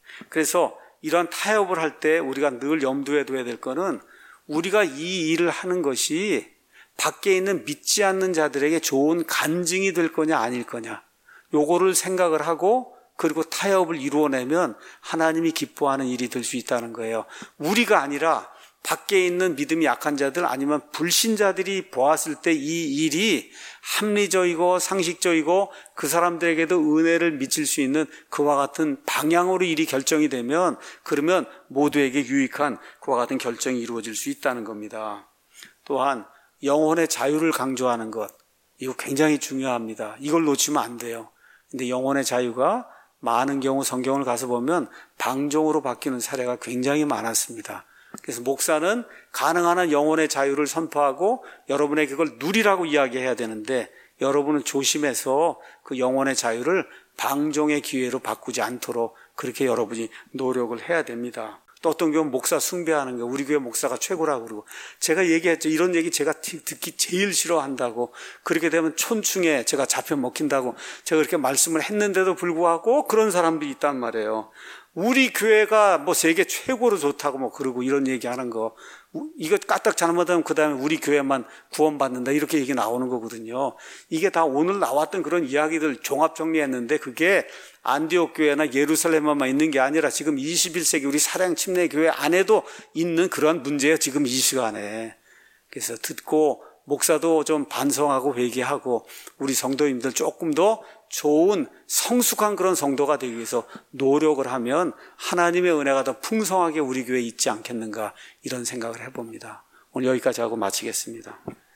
그래서 이런 타협을 할 때 우리가 늘 염두에 둬야 될 거는 우리가 이 일을 하는 것이 밖에 있는 믿지 않는 자들에게 좋은 간증이 될 거냐 아닐 거냐, 요거를 생각을 하고 그리고 타협을 이루어내면 하나님이 기뻐하는 일이 될 수 있다는 거예요. 우리가 아니라 밖에 있는 믿음이 약한 자들 아니면 불신자들이 보았을 때 이 일이 합리적이고 상식적이고 그 사람들에게도 은혜를 미칠 수 있는 그와 같은 방향으로 일이 결정이 되면 그러면 모두에게 유익한 그와 같은 결정이 이루어질 수 있다는 겁니다. 또한 영혼의 자유를 강조하는 것, 이거 굉장히 중요합니다. 이걸 놓치면 안 돼요. 근데 영혼의 자유가 많은 경우 성경을 가서 보면 방종으로 바뀌는 사례가 굉장히 많았습니다. 그래서 목사는 가능한 한 영혼의 자유를 선포하고 여러분에게 그걸 누리라고 이야기해야 되는데 여러분은 조심해서 그 영혼의 자유를 방종의 기회로 바꾸지 않도록 그렇게 여러분이 노력을 해야 됩니다. 또 어떤 경우는 목사 숭배하는 거, 우리 교회 목사가 최고라고 그러고, 제가 얘기했죠. 이런 얘기 제가 듣기 제일 싫어한다고. 그렇게 되면 촌충에 제가 잡혀 먹힌다고 제가 그렇게 말씀을 했는데도 불구하고 그런 사람들이 있단 말이에요. 우리 교회가 뭐 세계 최고로 좋다고 뭐 그러고 이런 얘기하는 거, 이거 까딱 잘못하면 그 다음에 우리 교회만 구원받는다 이렇게 얘기 나오는 거거든요. 이게 다 오늘 나왔던 그런 이야기들 종합 정리했는데 그게 안디옥 교회나 예루살렘만 있는 게 아니라 지금 21세기 우리 사랑 침례 교회 안에도 있는 그런 문제예요. 지금 이 시간에. 그래서 듣고 목사도 좀 반성하고 회개하고 우리 성도님들 조금 더 좋은 성숙한 그런 성도가 되기 위해서 노력을 하면 하나님의 은혜가 더 풍성하게 우리 교회에 있지 않겠는가 이런 생각을 해봅니다. 오늘 여기까지 하고 마치겠습니다.